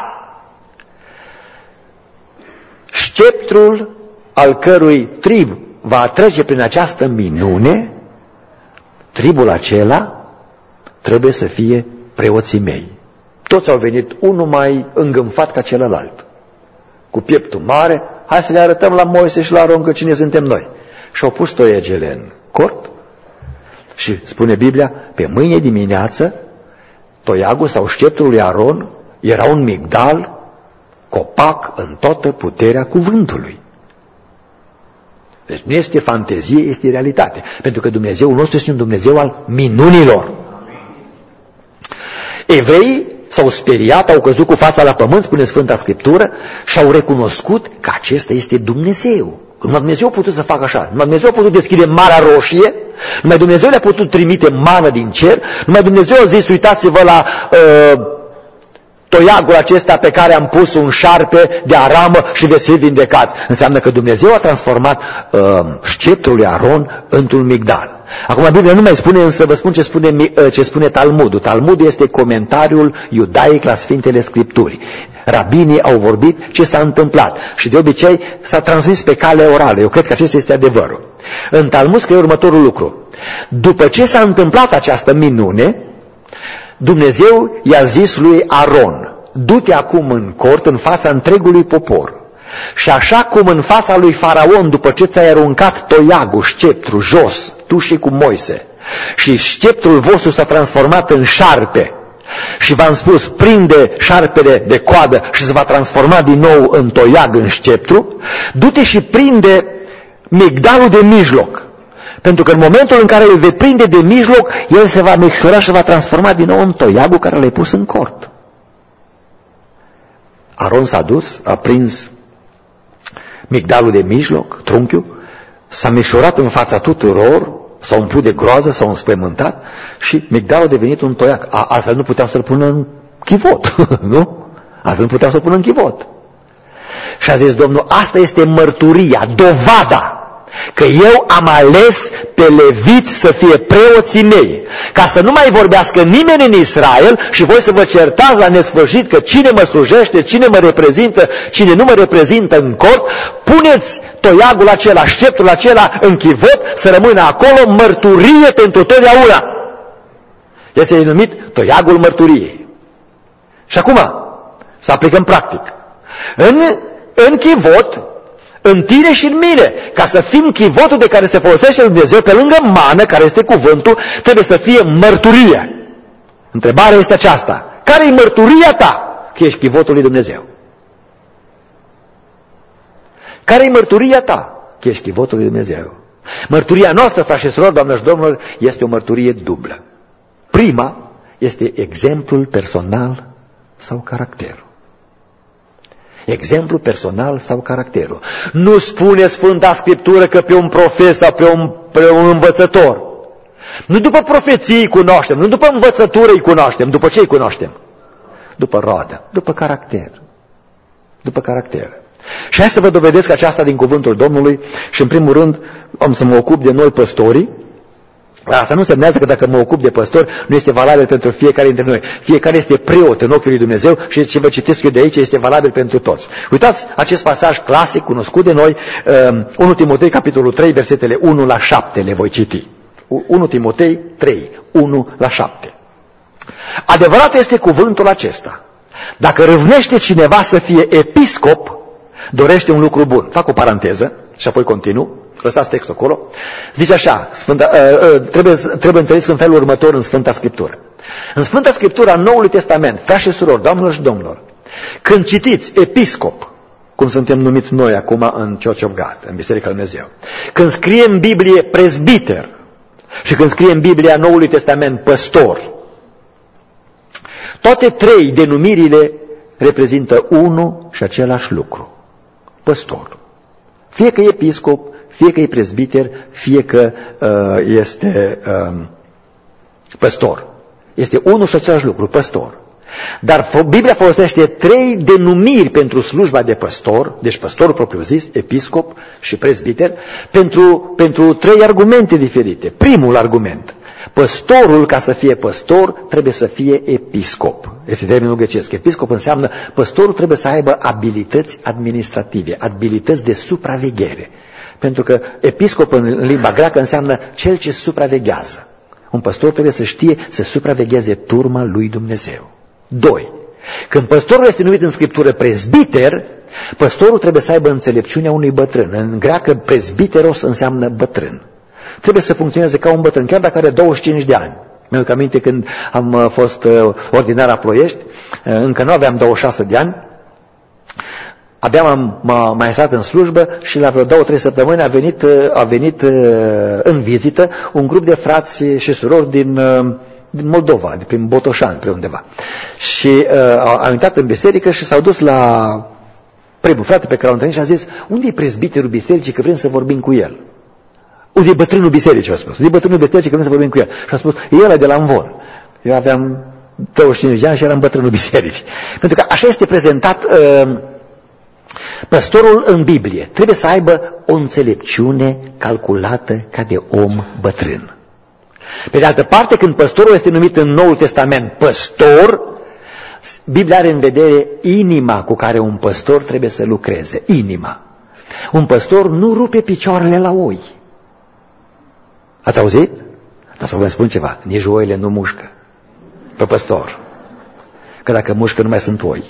sceptrul al cărui trib va trece prin această minune, tribul acela trebuie să fie preoții mei. Toți au venit, unul mai îngânfat ca celălalt, cu pieptul mare. Hai să le arătăm la Moise și la Aron că cine suntem noi. Și au pus toiegele în cort și spune Biblia, pe mâine dimineață, toiagul sau sceptrul lui Aron era un migdal, copac în toată puterea cuvântului. Deci nu este fantezie, este realitate. Pentru că Dumnezeul nostru este un Dumnezeu al minunilor. Evreii s-au speriat, au căzut cu fața la pământ, spune Sfânta Scriptură, și au recunoscut că acesta este Dumnezeu. Numai Dumnezeu a putut să facă așa. Numai Dumnezeu a putut deschide Marea Roșie, numai Dumnezeu le-a putut trimite mană din cer, numai Dumnezeu a zis, uitați-vă la uh, toiagul acesta pe care am pus un șarpe de aramă și veți fi vindecați. Înseamnă că Dumnezeu a transformat uh, sceptrul lui Aron într-un migdal. Acum Biblia nu mai spune, însă vă spun ce spune, ce spune Talmudul. Talmudul este comentariul iudaic la Sfintele Scripturi. Rabinii au vorbit ce s-a întâmplat și de obicei s-a transmis pe cale orală. Eu cred că acesta este adevărul. În Talmud scrie următorul lucru. După ce s-a întâmplat această minune, Dumnezeu i-a zis lui Aron, du-te acum în cort în fața întregului popor. Și așa cum în fața lui Faraon, după ce ți-ai aruncat toiagul, sceptru, jos, tu și cu Moise, și sceptrul vostru s-a transformat în șarpe, și v-am spus, prinde șarpele de coadă și se va transforma din nou în toiag, în sceptru, du-te și prinde migdalul de mijloc. Pentru că în momentul în care îl vei prinde de mijloc, el se va micșora și se va transforma din nou în toiagul care l-ai pus în cort. Aron s-a dus, a prins migdalul de mijloc, trunchiul, s-a micșorat în fața tuturor, s-a umplut de groază, s-a înspăimântat și migdalul a devenit un toiac. A, altfel nu puteau să-l pună în chivot, nu? Altfel nu puteau să-l pună în chivot. Și a zis Domnul, asta este mărturia, dovada că eu am ales pe leviți să fie preoții mei, ca să nu mai vorbească nimeni în Israel și voi să vă certați la nesfârșit că cine mă slujește, cine mă reprezintă, cine nu mă reprezintă în cort, puneți toiagul acela, sceptrul acela în chivot să rămână acolo mărturie pentru totdeauna. Este numit toiagul mărturiei. Și acum, să aplicăm practic. În, în chivot, în tine și în mine, ca să fim chivotul de care se folosește Dumnezeu, pe lângă mană, care este cuvântul, trebuie să fie mărturie. Întrebarea este aceasta: care e mărturia ta că ești chivotul lui Dumnezeu? Care e mărturia ta că ești chivotul lui Dumnezeu? Mărturia noastră, frați și surori, doamnă și domnilor, este o mărturie dublă. Prima este exemplul personal sau caracterul. Exemplu personal sau caracterul. Nu spune Sfânta Scriptură că pe un profet sau pe un, pe un învățător. Nu după profeții îi cunoaștem, nu după învățătură îi cunoaștem. După ce îi cunoaștem? După roadă, după caracter. După caracter. Și hai să vă dovedesc aceasta din cuvântul Domnului și în primul rând am să mă ocup de noi păstorii. Asta nu însemnează că dacă mă ocup de păstori, nu este valabil pentru fiecare dintre noi. Fiecare este preot în ochiul lui Dumnezeu și ce vă citesc eu de aici este valabil pentru toți. Uitați acest pasaj clasic, cunoscut de noi, unu Timotei, capitolul trei, versetele unu la șapte, le voi citi. unu Timotei trei, unu la șapte. Adevărat este cuvântul acesta: dacă râvnește cineva să fie episcop, dorește un lucru bun. Fac o paranteză și apoi continuu. Lăsați textul acolo. Zice așa, Sfânta, uh, uh, trebuie, trebuie înțeles în felul următor în Sfânta Scriptură. În Sfânta Scriptură a Noului Testament, frați și surori, doamnelor și domnilor, când citiți episcop, cum suntem numiți noi acum în Church of God, în Biserica lui Dumnezeu, când scrie în Biblie prezbiter și când scrie în Biblia Noului Testament păstor, toate trei denumirile reprezintă unul și același lucru: păstor. Fie că e episcop, fie că e prezbiter, fie că uh, este uh, păstor. Este unul și același lucru, păstor. Dar Biblia folosește trei denumiri pentru slujba de păstor, deci păstorul propriu-zis, episcop și prezbiter, pentru, pentru trei argumente diferite. Primul argument: păstorul, ca să fie păstor, trebuie să fie episcop. Este termenul grecesc. Episcop înseamnă păstorul trebuie să aibă abilități administrative, abilități de supraveghere. Pentru că episcop în limba greacă înseamnă cel ce supraveghează. Un păstor trebuie să știe să supravegheze turma lui Dumnezeu. Doi. Când păstorul este numit în Scriptură prezbiter, păstorul trebuie să aibă înțelepciunea unui bătrân. În greacă prezbiteros înseamnă bătrân. Trebuie să funcționeze ca un bătrân, chiar dacă are douăzeci și cinci de ani. Mi-aduc aminte când am fost ordinar la Ploiești, încă nu aveam douăzeci și șase de ani, abia m-am mai stat în slujbă și la vreo două, trei săptămâni a venit, a venit în vizită un grup de frați și surori din, din Moldova, de prin Botoșani, pe undeva. Și uh, au intrat în biserică și s-au dus la primul frate pe care l-au întâlnit și a zis: unde e prezbiterul bisericii, că vrem să vorbim cu el? Unde e bătrânul bisericii, a spus. Unde e bătrânul bisericii, că vrem să vorbim cu el? Și a spus: e ăla de la Învon. Eu aveam douăzeci și cinci de ani și eram bătrânul bisericii. Pentru că așa este prezentat uh, păstorul în Biblie. Trebuie să aibă o înțelepciune calculată ca de om bătrân. Pe de altă parte, când păstorul este numit în Noul Testament păstor, Biblia are în vedere inima cu care un păstor trebuie să lucreze. Inima. Un păstor nu rupe picioarele la oi. Ați auzit? Dar să vă spun ceva. Nici oile nu mușcă pe păstor. Că dacă mușcă nu mai sunt oi.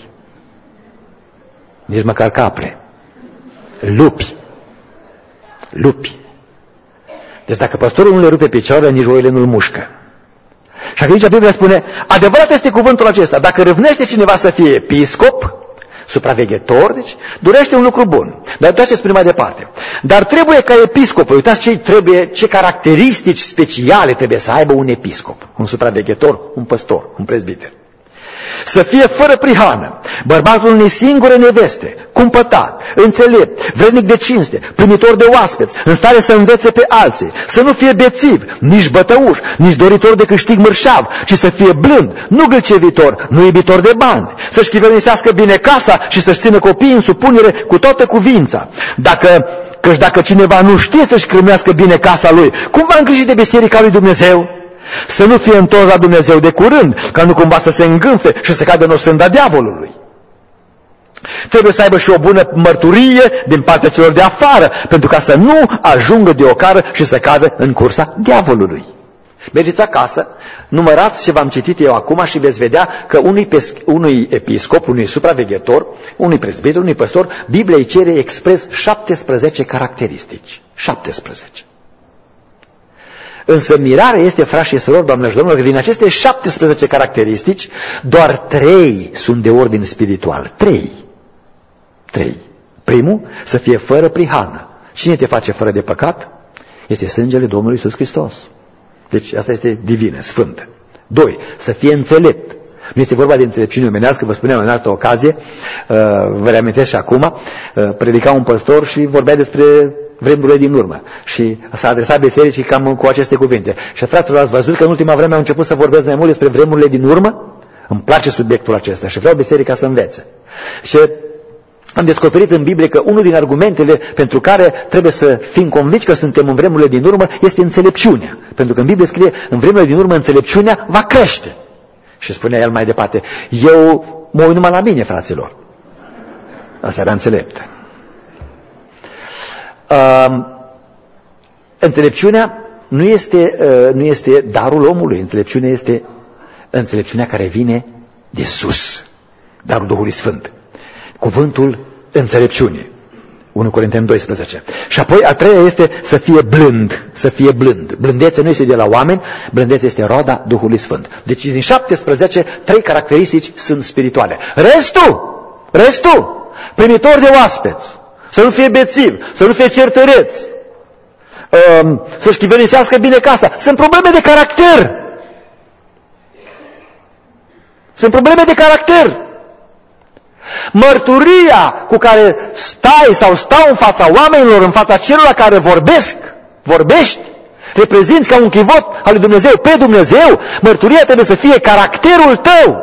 Nici măcar capre. Lupi. Lupi. Deci dacă păstorul nu le rupe picioarele, nici oile nu-l mușcă. Și atunci Biblia spune: adevărat este cuvântul acesta: dacă râvnește cineva să fie episcop, supraveghetor, deci dorește un lucru bun. Dar uitați ce spune mai departe: dar trebuie ca episcopul, uitați ce trebuie, ce caracteristici speciale trebuie să aibă un episcop, un supraveghetor, un păstor, un prezbiter. Să fie fără prihană, bărbatul unei singure neveste, cumpătat, înțelept, vrednic de cinste, primitor de oaspeți, în stare să învețe pe alții, să nu fie bețiv, nici bătăuș, nici doritor de câștig mărșav, ci să fie blând, nu gâlcevitor, nu iubitor de bani, să-și chivernisească bine casa și să-și țină copiii în supunere cu toată cuvința. Dacă Căci dacă cineva nu știe să-și cârmească bine casa lui, cum va îngriji de biserica lui Dumnezeu? Să nu fie întors la Dumnezeu de curând, ca nu cumva să se îngânfe și să cadă în osânda diavolului. Trebuie să aibă și o bună mărturie din partea celor de afară, pentru ca să nu ajungă de ocară și să cadă în cursa diavolului. Mergeți acasă, numărați ce v-am citit eu acum și veți vedea că unui, unui episcop, unui supraveghetor, unui presbiter, unui păstor, Biblia îi cere expres șaptesprezece caracteristici. șaptesprezece. Însă mirarea este, frați și surori, doamnelor și domnilor, că din aceste șaptesprezece caracteristici, doar trei sunt de ordin spiritual. Trei. Trei. Primul, să fie fără prihană. Cine te face fără de păcat? Este sângele Domnului Iisus Hristos. Deci asta este divină, sfântă. Doi, să fie înțelept. Nu este vorba de înțelepciune omenească, vă spuneam în altă ocazie, vă reamintesc și acum, predica un păstor și vorbea despre vremurile din urmă. Și s-a adresat bisericii cam cu aceste cuvinte. Și fraților, ați văzut că în ultima vreme au început să vorbesc mai mult despre vremurile din urmă? Îmi place subiectul acesta și vreau biserica să învețe. Și am descoperit în Biblie că unul din argumentele pentru care trebuie să fim convinși că suntem în vremurile din urmă este înțelepciunea. Pentru că în Biblie scrie, în vremurile din urmă înțelepciunea va crește. Și spunea el mai departe, eu mă uit numai la mine, fraților. Asta era înțelept. Uh, înțelepciunea nu este, uh, nu este darul omului, înțelepciunea este înțelepciunea care vine de sus, darul Duhului Sfânt. Cuvântul înțelepciune. unu Corinteni doisprezece. Și apoi a treia este să fie blând, să fie blând. Blândețea nu este de la oameni, blândețea este roada Duhului Sfânt. Deci din șaptesprezece, trei caracteristici sunt spirituale. Restul, restul, primitor de oaspeți, să nu fie bețiv, să nu fie certăreț, să-și chivenisească bine casa. Sunt probleme de caracter. Sunt probleme de caracter. Mărturia cu care stai sau stau în fața oamenilor, în fața celor la care vorbesc, vorbești, reprezinți ca un chivot al lui Dumnezeu pe Dumnezeu, mărturia trebuie să fie caracterul tău.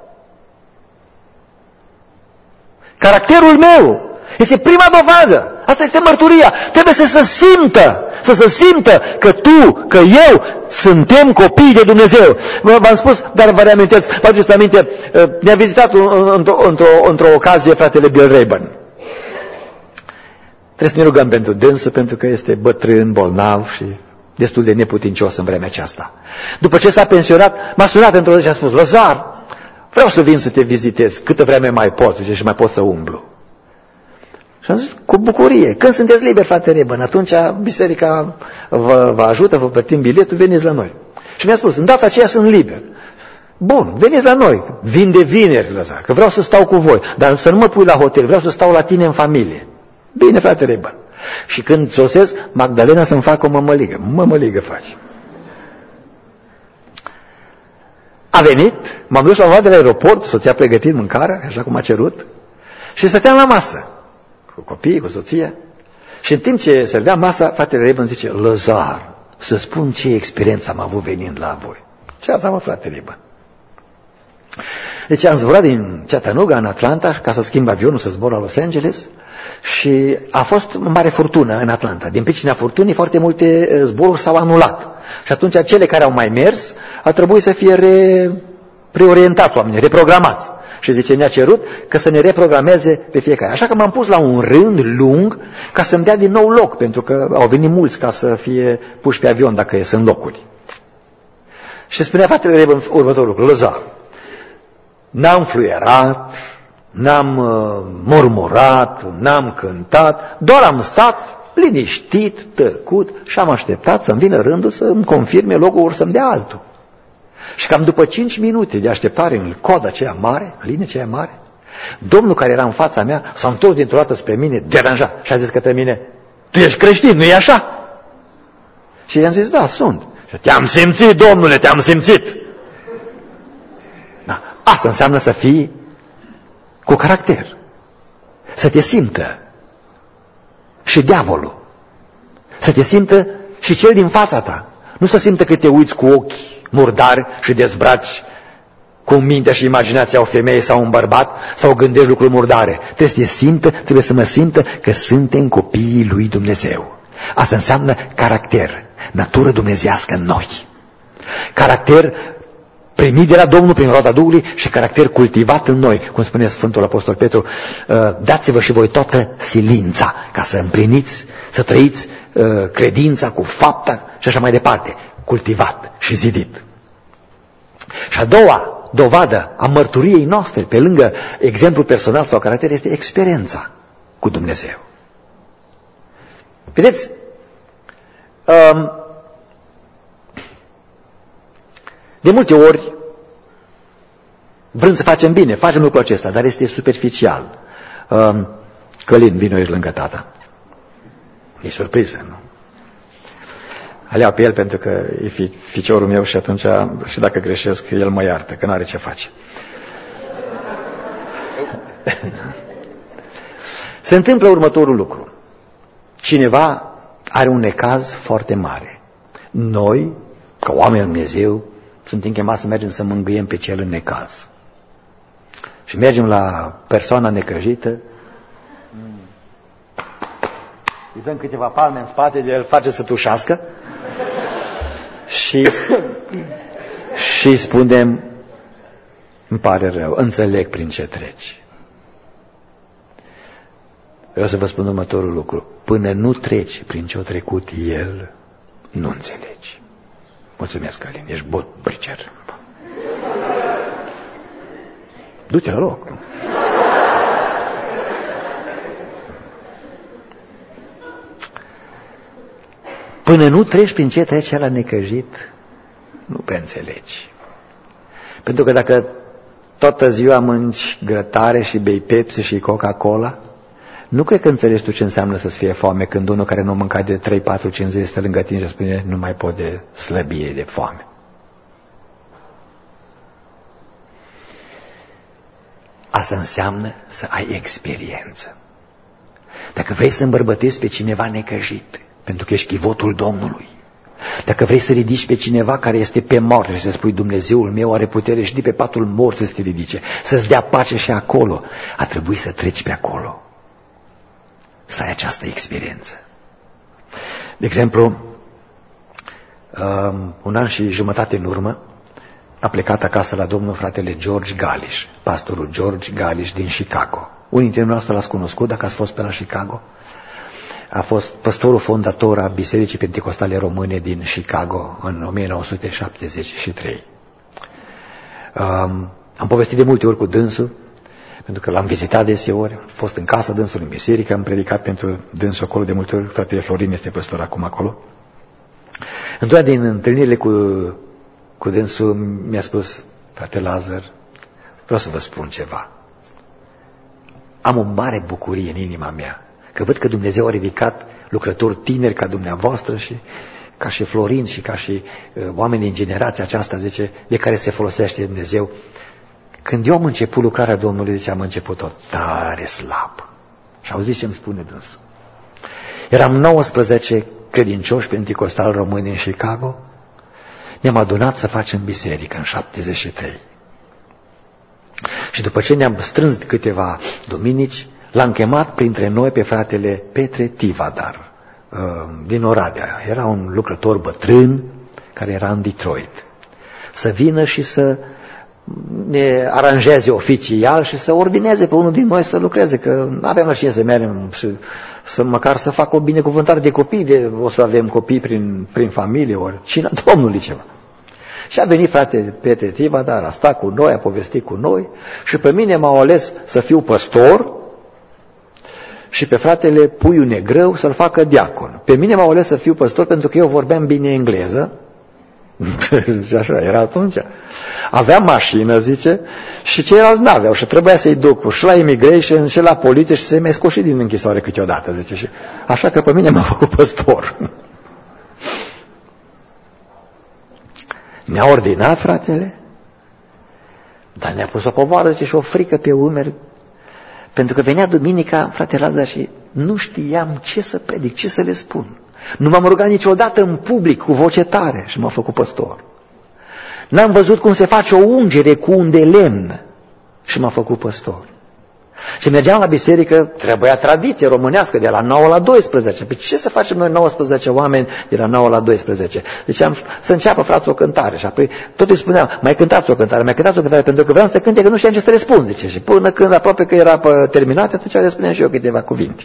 Caracterul meu este prima dovadă. Asta este mărturia. Trebuie să se simtă, să se simtă că tu, că eu suntem copii de Dumnezeu. V-am spus, dar vă reamintesc, vă aduceți aminte, ne-a vizitat într-o, într-o, într-o ocazie fratele Bill Rayburn. Trebuie să ne rugăm pentru dânsul, pentru că este bătrân, bolnav și destul de neputincios în vremea aceasta. După ce s-a pensionat, m-a sunat într-o zi și a spus, Lăzar, vreau să vin să te vizitez, câtă vreme mai pot, zice, și mai pot să umblu. Și am zis, cu bucurie, când sunteți liberi, frate Rayburn, atunci biserica vă, vă ajută, vă plătim biletul, veniți la noi. Și mi-a spus, în data aceea sunt liber. Bun, veniți la noi, vin de vineri, Lăzar, că vreau să stau cu voi, dar să nu mă pui la hotel, vreau să stau la tine în familie. Bine, frate Rayburn. Și când sosesc, Magdalena să-mi facă o mămăligă. Mămăligă faci. A venit, m-am dus la un de la aeroport, soția pregătit mâncarea, așa cum a cerut, și stăteam la masă, cu copiii, cu soția. Și în timp ce servea masa, fratele Rayburn zice, Lăzar, să spun ce experiență am avut venind la voi. Ce ați avut, frate Rayburn? Deci am zburat din Chattanooga în Atlanta ca să schimb avionul, să zbor la Los Angeles și a fost mare furtună în Atlanta. Din pricina furtunii foarte multe zboruri s-au anulat. Și atunci cele care au mai mers a trebuit să fie re... preorientați oamenii, reprogramați. Și zice, ne-a cerut că să ne reprogrameze pe fiecare. Așa că m-am pus la un rând lung ca să-mi dea din nou loc, pentru că au venit mulți ca să fie puși pe avion dacă sunt locuri. Și spunea fratele Rayburn următorul lucru, Lăzar, n-am fluierat, n-am uh, murmurat, n-am cântat, doar am stat liniștit, tăcut și am așteptat să-mi vină rândul să îmi confirme locul ori să-mi dea altul. Și cam după cinci minute de așteptare în coada aceea mare, în linia aceea mare, domnul care era în fața mea s-a întors dintr-o dată spre mine, deranjat, și a zis către mine, tu ești creștin, nu-i așa? Și i-am zis, da, sunt. Și te-am simțit, domnule, te-am simțit. Da, asta înseamnă să fii cu caracter, să te simtă și diavolul, să te simtă și cel din fața ta, nu să simtă că te uiți cu ochi murdari și dezbraci cu mintea și imaginația o femeie sau un bărbat sau gândești lucruri murdare. Trebuie să te simtă, trebuie să mă simtă că suntem copiii lui Dumnezeu. Asta înseamnă caracter, natură dumnezeiască în noi. Caracter primit de la Domnul prin roada Duhului și caracter cultivat în noi. Cum spune Sfântul Apostol Petru, dați-vă și voi toată silința ca să împliniți, să trăiți credința cu fapta și așa mai departe. Cultivat și zidit. Și a doua dovadă a mărturiei noastre, pe lângă exemplu personal sau caracter, este experiența cu Dumnezeu. Vedeți, um, de multe ori, vrând să facem bine, facem lucrul acesta, dar este superficial. Um, Călin, vino aici lângă tata. E surpriză, nu? Alea pe el pentru că e fi, ficiorul meu și atunci, și dacă greșesc, el mă iartă, că n-are ce face. Se întâmplă următorul lucru. Cineva are un necaz foarte mare. Noi, ca oameni lui Dumnezeu, suntem chemați să mergem să mângâiem pe cel în necaz. Și mergem la persoana necăjită, îi dăm câteva palme în spate, de el face să tușească și, și spunem, îmi pare rău, înțeleg prin ce treci. Vreau să vă spun următorul lucru. Până nu treci prin ce-a trecut el, nu înțelegi. Mulțumesc, Alin, ești bot bricer. Du-te la loc. Până nu treci prin ce trece la necăjit, nu prea înțelegi. Pentru că dacă toată ziua mânci grătare și bei Pepsi și Coca-Cola, nu cred că înțelegi tu ce înseamnă să-ți fie foame când unul care nu mânca de trei, patru, cinci zile stă lângă tine și spune nu mai pot de slăbie, de foame. Asta înseamnă să ai experiență. Dacă vrei să îmbărbătezi pe cineva necăjit, pentru că ești chivotul Domnului, dacă vrei să ridici pe cineva care este pe moarte și să spui Dumnezeul meu are putere și de pe patul mort să te ridice, să-ți dea pace și acolo, a trebuit să treci pe acolo. Să ai această experiență. De exemplu, un an și jumătate în urmă a plecat acasă la domnul fratele George Galish, pastorul George Galish din Chicago. Unii dintre noastre l-ați cunoscut, dacă ați fost pe la Chicago. A fost pastorul fondator a Bisericii Pentecostale Române din Chicago în o mie nouă sute șaptezeci și trei. Um, am povestit de multe ori cu dânsul, pentru că l-am vizitat deseori, am fost în casa dânsului, în biserică, am predicat pentru dânsul acolo de multe ori, fratele Florin este păstor acum acolo. Într-una din întâlnirile cu, cu dânsul mi-a spus, frate Lazar, vreau să vă spun ceva. Am o mare bucurie în inima mea, că văd că Dumnezeu a ridicat lucrători tineri ca dumneavoastră și ca și Florin și ca și uh, oameni din generația aceasta, zice, de care se folosește Dumnezeu. Când eu am început lucrarea Domnului, zice, am început-o tare slab. Și auziți ce îmi spune dânsul? Eram nouăsprezece credincioși penticostali români în Chicago, ne-am adunat să facem biserică în șaptezeci și trei. Și după ce ne-am strâns câteva duminici, l-am chemat printre noi pe fratele Petre Tivadar, din Oradea. Era un lucrător bătrân care era în Detroit. Să vină și să ne aranjeze oficial și să ordineze pe unul din noi să lucreze, că nu aveam la cine să mergem și să măcar să facă o binecuvântare de copii, de, o să avem copii prin, prin familie, ori cine Domnului ceva. Și a venit frate Petre Tivadar, a stat cu noi, a povestit cu noi și pe mine m-au ales să fiu păstor și pe fratele Puiu Negrău să-l facă diacon. Pe mine m-au ales să fiu păstor pentru că eu vorbeam bine engleză. Și așa era atunci. Aveam mașină, zice, și ceilalți n-aveau și trebuia să-i duc și la immigration și la poliție și să-i mai scoși din închisoare câteodată, zice. Și așa că pe mine m-a făcut păstor. Ne-a ordinat fratele, dar ne-a pus o povară, zice, și o frică pe umeri, pentru că venea duminica, frate Lazar, și nu știam ce să predic, ce să le spun. Nu m-am rugat niciodată în public cu voce tare și m-a făcut păstor. N-am văzut cum se face o ungere cu un de lemn și m-a făcut păstor. Și mergeam la biserică, trebuia tradiție românească, de la nouă la doisprezece. Păi ce să facem noi nouăsprezece oameni de la nouă la doisprezece? Deci am să înceapă, frați, o cântare. Și apoi tot îi spuneam, mai cântați o cântare, mai cântați o cântare, pentru că vreau să cânte, că nu știam ce să răspund, zice. Și până când aproape că era terminat, atunci le spuneam și eu câteva cuvinte.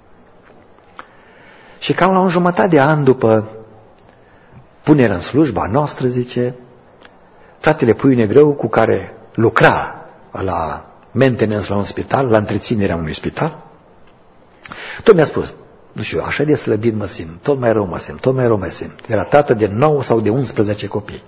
Și cam la un jumătate de an după punerea în slujba noastră, zice, fratele Puiu Negrău, cu care lucra la maintenance la un spital, la întreținerea unui spital, tot mi-a spus, nu știu, așa de slăbit mă simt, tot mai rău mă simt, tot mai rău mă simt. Era tată de nouă sau de unsprezece copii.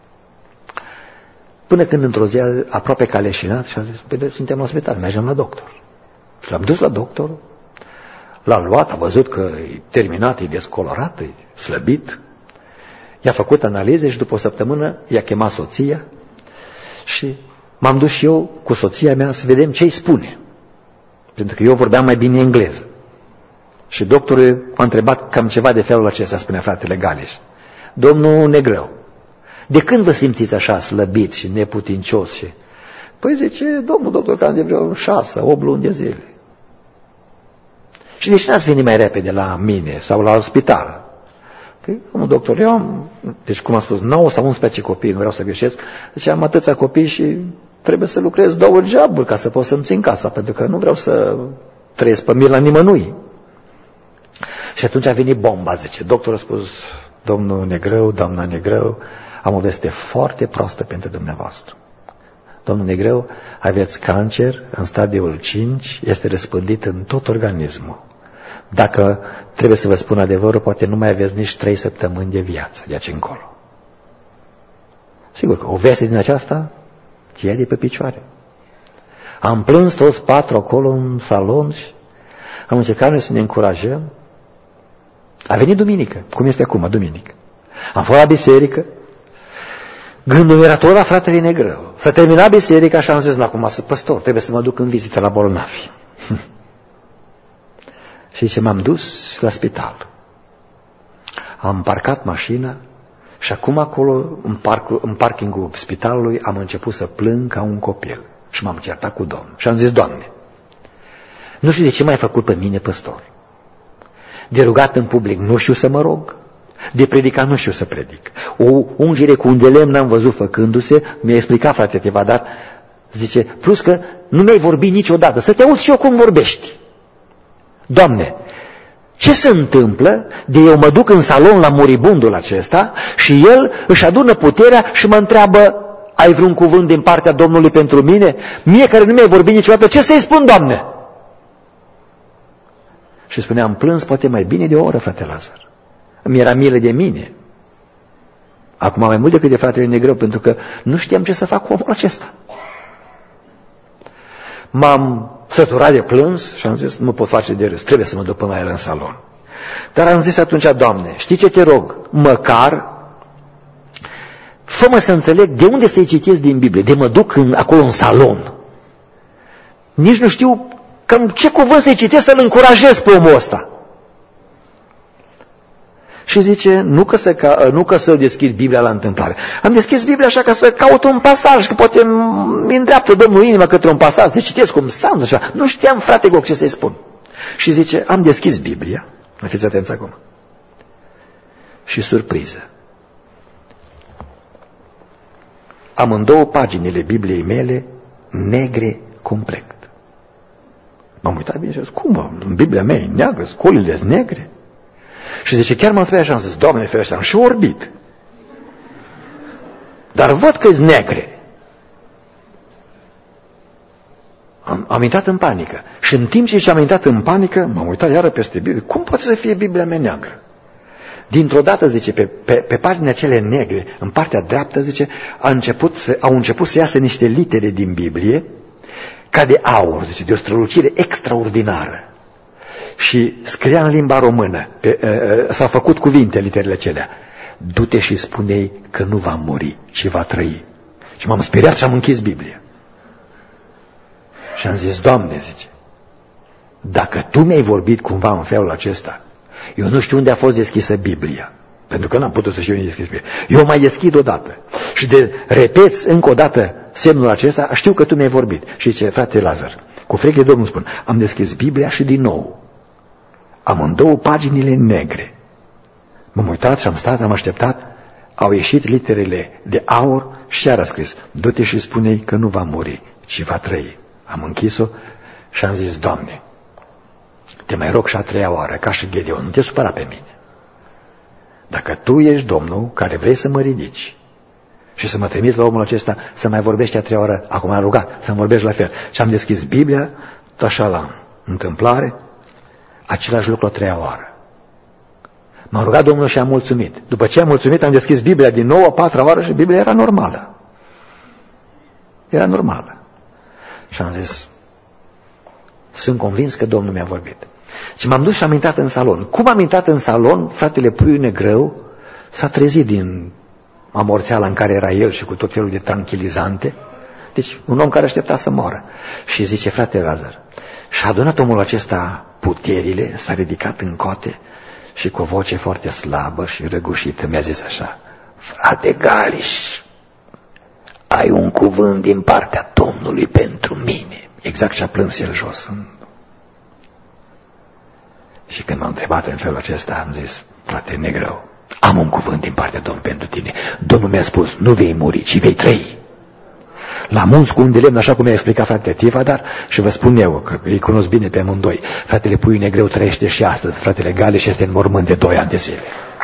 Până când într-o zi, aproape că a leșinat și a zis, păi suntem la spital, mergem la doctor. Și l-am dus la doctor, l-a luat, a văzut că e terminat, e descolorat, e slăbit, i-a făcut analize și după o săptămână i-a chemat soția și m-am dus și eu cu soția mea să vedem ce îi spune. Pentru că eu vorbeam mai bine engleză. Și doctorul m-a întrebat cam ceva de felul acesta, spunea fratele Galeș. Domnul Negrău, de când vă simțiți așa slăbit și neputincios? Și... Păi zice, domnul doctor, cam de vreo șase, opt luni de zile. Și de ce n-ați venit mai repede la mine sau la spital? Păi, domnul doctor, eu am, deci cum am spus, nouă sau unsprezece copii, nu vreau să greșesc, deci am atâția copii și trebuie să lucrez două joburi ca să pot să-mi țin casa, pentru că nu vreau să trăiesc pe mila nimănui. Și atunci a venit bomba, zice. Doctorul a spus, domnul Negrău, doamna Negrău, am o veste foarte proastă pentru dumneavoastră. Domnul Negrău, aveți cancer în stadiul cinci, este răspândit în tot organismul. Dacă trebuie să vă spun adevărul, poate nu mai aveți nici trei săptămâni de viață de aici încolo. Sigur că o veste din aceasta ți ia de pe picioare. Am plâns toți patru acolo în salon și am încercat noi să ne încurajăm. A venit duminică, cum este acum, duminică. Am fost la biserică, gândul era tot la fratele Negrău. S-a terminat biserica și am zis, acum sunt păstor, trebuie să mă duc în vizită la bolnavi. Și ce m-am dus la spital. Am parcat mașina și acum acolo, în, parc, în parkingul spitalului, am început să plâng ca un copil. Și m-am certat cu Domnul. Și am zis, Doamne, nu știu de ce m-ai făcut pe mine păstor. De rugat în public nu știu să mă rog, de predicat nu știu să predic. O ungere cu un de lemn n-am văzut făcându-se, mi-a explicat frate Tevadar, zice, plus că nu mi-ai vorbit niciodată, să te aud și eu cum vorbești. Doamne, ce se întâmplă de eu mă duc în salon la moribundul acesta și el își adună puterea și mă întreabă, ai vreun cuvânt din partea Domnului pentru mine? Mie care nu mi-ai vorbit niciodată, ce să-i spun, Doamne? Și spunea, am plâns poate mai bine de o oră, frate Lazar. Îmi era milă de mine. Acum mai mult decât de fratele Negrău, pentru că nu știam ce să fac cu omul acesta. M-am săturat de plâns și am zis, nu pot face de râs, trebuie să mă duc până la el în salon. Dar am zis atunci, Doamne, știi ce te rog? Măcar fă-mă să înțeleg de unde să-i citesc din Biblie, de mă duc în, acolo în salon. Nici nu știu cam ce cuvânt să-i citesc să-l încurajez pe omul ăsta. Și zice, nu că, să, ca, nu că să deschid Biblia la întâmplare. Am deschis Biblia așa ca să caut un pasaj, că poate îmi îndreaptă Domnul inima către un pasaj, să citesc cum Psalm, așa. Nu știam, frate Goc, ce să-i spun. Și zice, am deschis Biblia, fiți atenți acum. Și surpriză. Amândouă paginile Bibliei mele negre complet. M-am uitat bine și am zis, cum mă, în Biblia mea e neagră, scolile sunt negre? Și zice, chiar m-am spus așa, am zis, Doamne ferește, am și orbit. Dar văd că-s negre. Am, am intrat în panică. Și în timp ce am intrat în panică, m-am uitat iară peste Biblie. Cum poate să fie Biblia mea neagră? Dintr-o dată, zice, pe, pe, pe paginile cele negre, în partea dreaptă, zice, a început să, au început să iasă niște litere din Biblie, ca de aur, zice, de o strălucire extraordinară. Și scria în limba română, pe, uh, s-au făcut cuvinte literele acelea. Du-te și spune-i că nu va muri, ci va trăi. Și m-am speriat și am închis Biblia. Și am zis, Doamne, zice, dacă Tu mi-ai vorbit cumva în felul acesta, eu nu știu unde a fost deschisă Biblia. Pentru că n-am putut să știu unde deschis Biblia. Eu mai deschid odată. Și de repeți încă o dată semnul acesta, știu că tu mi-ai vorbit. Și zice, frate Lazar, cu frică de Domnul spun, am deschis Biblia și din nou am în două paginile negre. M-am uitat și am stat, am așteptat, au ieșit literele de aur și a scris, du-te și spune-i că nu va muri, ci va trăi. Am închis-o și am zis, Doamne, te mai rog și a treia oară, ca și Gedeon, nu te supăra pe mine. Dacă Tu ești Domnul care vrei să mă ridici și să mă trimiți la omul acesta să mai vorbești a treia oară, acum am rugat să-mi vorbești la fel. Și am deschis Biblia, tot așa la întâmplare, același lucru a treia oară. M-am rugat Domnul și am mulțumit. După ce am mulțumit, am deschis Biblia din nou a patra oară și Biblia era normală. Era normală. Și am zis, sunt convins că Domnul mi-a vorbit. Și m-am dus și am intrat în salon. Cum am intrat în salon, fratele Puiu Negrău s-a trezit din amorțeala în care era el și cu tot felul de tranquilizante. Deci un om care aștepta să moară. Și zice, frate Lazar, și-a adunat omul acesta puterile, s-a ridicat în coate și cu o voce foarte slabă și răgușită mi-a zis așa, frate Galiș, ai un cuvânt din partea Domnului pentru mine. Exact și-a plâns el jos. Și când m-a întrebat în felul acesta, am zis, frate Negrău, am un cuvânt din partea Domnului pentru tine. Domnul mi-a spus, nu vei muri, ci vei trăi. La munți cu un de lemn, așa cum mi-a explicat fratele Tifadar, și vă spun eu, că îi cunosc bine pe amândoi, fratele Puiu Negrău trăiește și astăzi, fratele Galiș este în mormânt de doi ani de zile.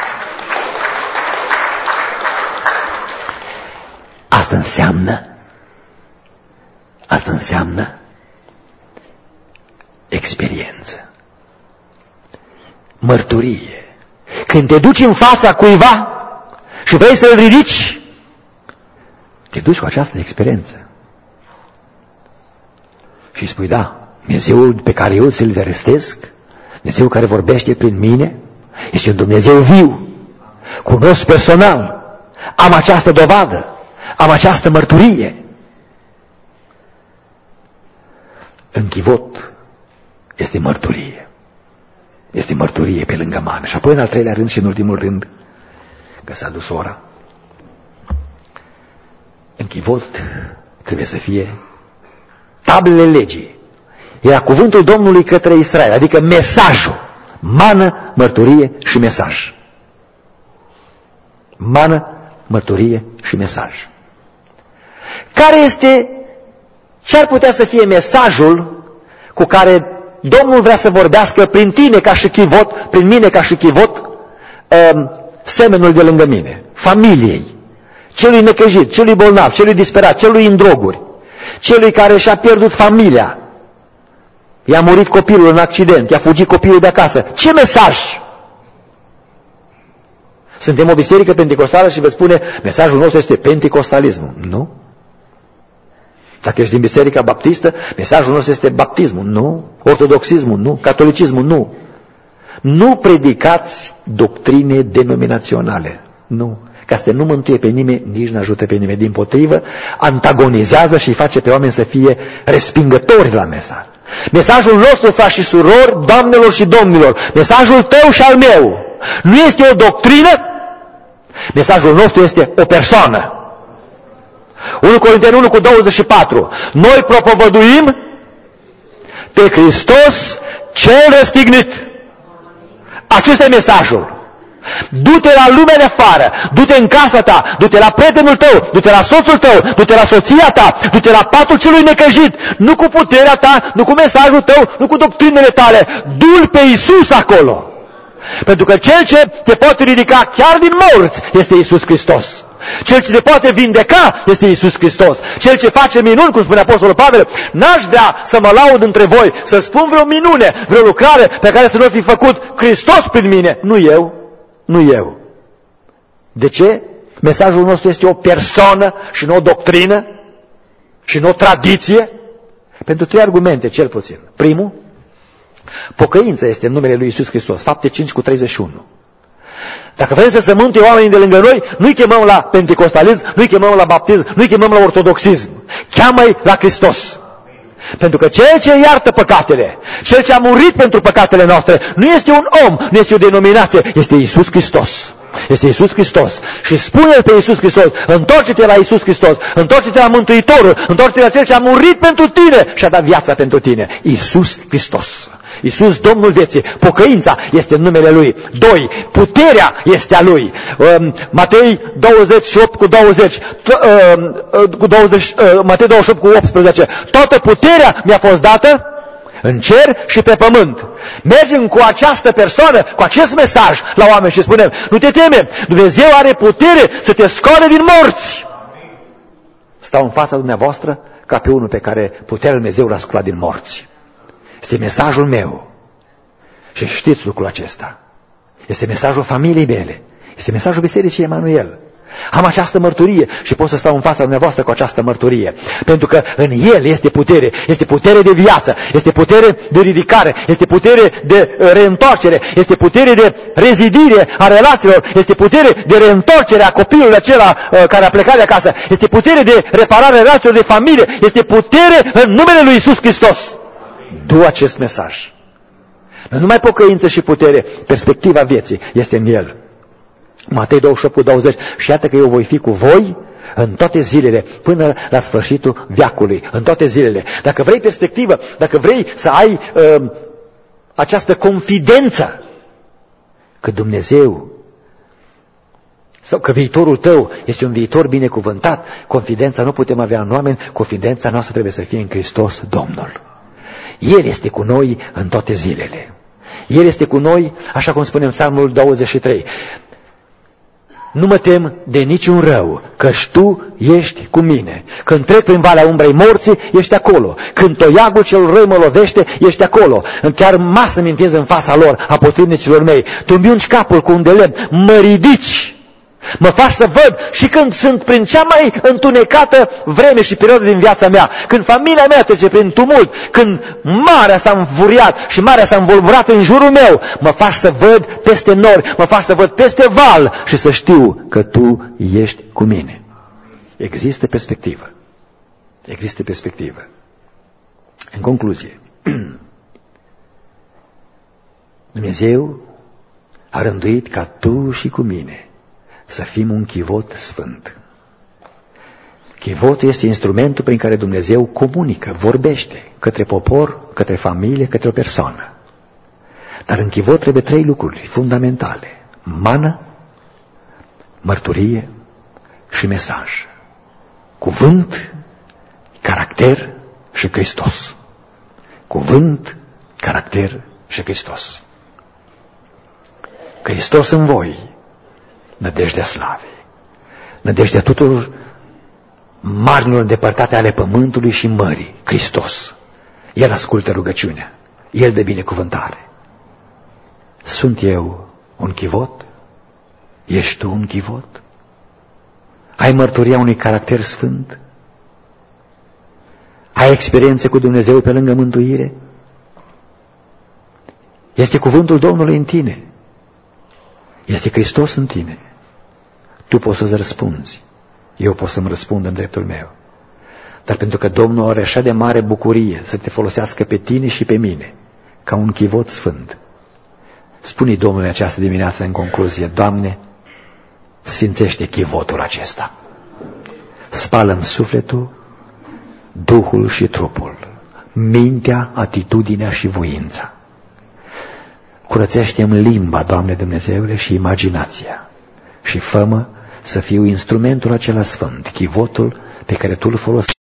Asta înseamnă, asta înseamnă experiență, mărturie. Când te duci în fața cuiva și vrei să-l ridici, te duci cu această experiență și spui, da, Dumnezeul pe care eu ți-l verestesc, Dumnezeul care vorbește prin mine, este un Dumnezeu viu, cunosc personal, am această dovadă, am această mărturie. Închivot este mărturie. Este mărturie pe lângă mame. Și apoi în al treilea rând și în ultimul rând, că s-a dus ora, închivot trebuie să fie tablele legii. Era cuvântul Domnului către Israel, adică mesajul. Mană, mărturie și mesaj. Mană, mărturie și mesaj. Care este, ce ar putea să fie mesajul cu care Domnul vrea să vorbească prin tine ca și chivot, prin mine ca și chivot, semenul de lângă mine, familiei, celui necăjit, celui bolnav, celui disperat, celui în droguri, celui care și-a pierdut familia, i-a murit copilul în accident, i-a fugit copilul de acasă. Ce mesaj? Suntem o biserică pentecostală și veți spune, mesajul nostru este pentecostalismul. Nu? Dacă ești din biserica baptistă, mesajul nostru este baptismul. Nu? Ortodoxismul. Nu? Catolicismul. Nu? Nu predicați doctrine denominaționale. Nu. Că asta nu mântuie pe nimeni, nici nu ajută pe nimeni. Dimpotrivă, antagonizează și face pe oameni să fie respingători la mesaj. Mesajul nostru, frați și surori, doamnelor și domnilor, mesajul tău și al meu, nu este o doctrină, mesajul nostru este o persoană. unu Corinteni unu cu douăzeci și patru. Noi propovăduim pe Hristos cel răstignit. Acesta e mesajul. Du-te la lumea de afară, du-te în casa ta, du-te la prietenul tău, du-te la soțul tău, du-te la soția ta, du-te la patul celui necăjit, nu cu puterea ta, nu cu mesajul tău, nu cu doctrinele tale, du-l pe Iisus acolo. Pentru că cel ce te poate ridica chiar din morți este Iisus Hristos. Cel ce te poate vindeca este Iisus Hristos. Cel ce face minuni, cum spune Apostolul Pavel, n-aș vrea să mă laud între voi, să spun vreo minune, vreo lucrare pe care să nu fi făcut Hristos prin mine. Nu eu, nu eu. De ce? Mesajul nostru este o persoană și nu o doctrină și nu o tradiție. Pentru trei argumente, cel puțin. Primul, pocăința este în numele lui Iisus Hristos. Fapte cinci cu treizeci și unu. Dacă vrem să se mântuie oamenii de lângă noi, nu-i chemăm la pentecostalism, nu-i chemăm la baptism, nu-i chemăm la ortodoxism. Cheamă-i la Hristos. Pentru că cel ce iartă păcatele, cel ce a murit pentru păcatele noastre, nu este un om, nu este o denominație, este Iisus Hristos. Este Iisus Hristos. Și spune-l pe Iisus Hristos, întoarce-te la Iisus Hristos, întoarce-te la Mântuitorul, întoarce-te la Cel ce a murit pentru tine și a dat viața pentru tine. Iisus Hristos. Iisus, Domnul vieții. Pocăința este în numele Lui. Doi. Puterea este a Lui. Matei douăzeci și opt cu douăzeci. Cu douăzeci Matei douăzeci și opt cu optsprezece. Toată puterea mi-a fost dată în cer și pe pământ. Mergem cu această persoană, cu acest mesaj la oameni și spunem, nu te teme, Dumnezeu are putere să te scoale din morți. Stau în fața dumneavoastră ca pe unul pe care puterea lui Dumnezeu l-a sculat din morți. Este mesajul meu. Și știți lucrul acesta. Este mesajul familiei mele. Este mesajul Bisericii Emanuel. Am această mărturie și pot să stau în fața dumneavoastră cu această mărturie. Pentru că în El este putere. Este putere de viață. Este putere de ridicare. Este putere de reîntoarcere. Este putere de rezidire a relațiilor. Este putere de reîntoarcere a copilului acela care a plecat de acasă. Este putere de reparare a relațiilor de familie. Este putere în numele lui Iisus Hristos. Du acest mesaj. Nu numai pocăință și putere, perspectiva vieții este în El. Matei douăzeci și opt cu douăzeci. Și iată că eu voi fi cu voi în toate zilele, până la sfârșitul veacului. În toate zilele. Dacă vrei perspectivă, dacă vrei să ai uh, această confidență că Dumnezeu sau că viitorul tău este un viitor binecuvântat, confidența nu putem avea în oameni, confidența noastră trebuie să fie în Hristos Domnul. El este cu noi în toate zilele. El este cu noi, așa cum spunem Psalmul douăzeci și trei. Nu mă tem de niciun rău, căci Tu ești cu mine. Când trec prin valea umbrei morții, ești acolo. Când toiagul cel rău mă lovește, ești acolo. Chiar masă mi întinzi în fața lor, a potrivnicilor mei. Tu îmi ungi capul cu un de lemn, mă ridici. Mă faci să văd și când sunt prin cea mai întunecată vreme și perioadă din viața mea, când familia mea trece prin tumult, când marea s-a înfuriat și marea s-a învolburat în jurul meu, mă faci să văd peste nori, mă faci să văd peste val și să știu că Tu ești cu mine. Există perspectivă. Există perspectivă. În concluzie, Dumnezeu a rânduit ca tu și cu mine să fim un chivot sfânt. Chivotul este instrumentul prin care Dumnezeu comunică, vorbește către popor, către familie, către o persoană. Dar în chivot trebuie trei lucruri fundamentale: mană, mărturie și mesaj. Cuvânt, caracter și Hristos. Cuvânt, caracter și Hristos. Hristos în voi, nădejdea slavei, nădejdea tuturor marilor îndepărtate ale pământului și mării. Hristos. El ascultă rugăciunea. El dă binecuvântare. Sunt eu un chivot? Ești tu un chivot? Ai mărturia unui caracter sfânt? Ai experiențe cu Dumnezeu pe lângă mântuire? Este cuvântul Domnului în tine. Este Hristos în tine. Tu poți să-ți răspunzi. Eu pot să-mi răspund în dreptul meu. Dar pentru că Domnul are așa de mare bucurie să te folosească pe tine și pe mine ca un chivot sfânt, spune-i Domnului această dimineață în concluzie: Doamne, sfințește chivotul acesta. Spală-mi sufletul, duhul și trupul, mintea, atitudinea și voința. Curățește-mi limba, Doamne Dumnezeule, și imaginația și fă-mă să fiu instrumentul acela sfânt, chivotul pe care Tu îl folosești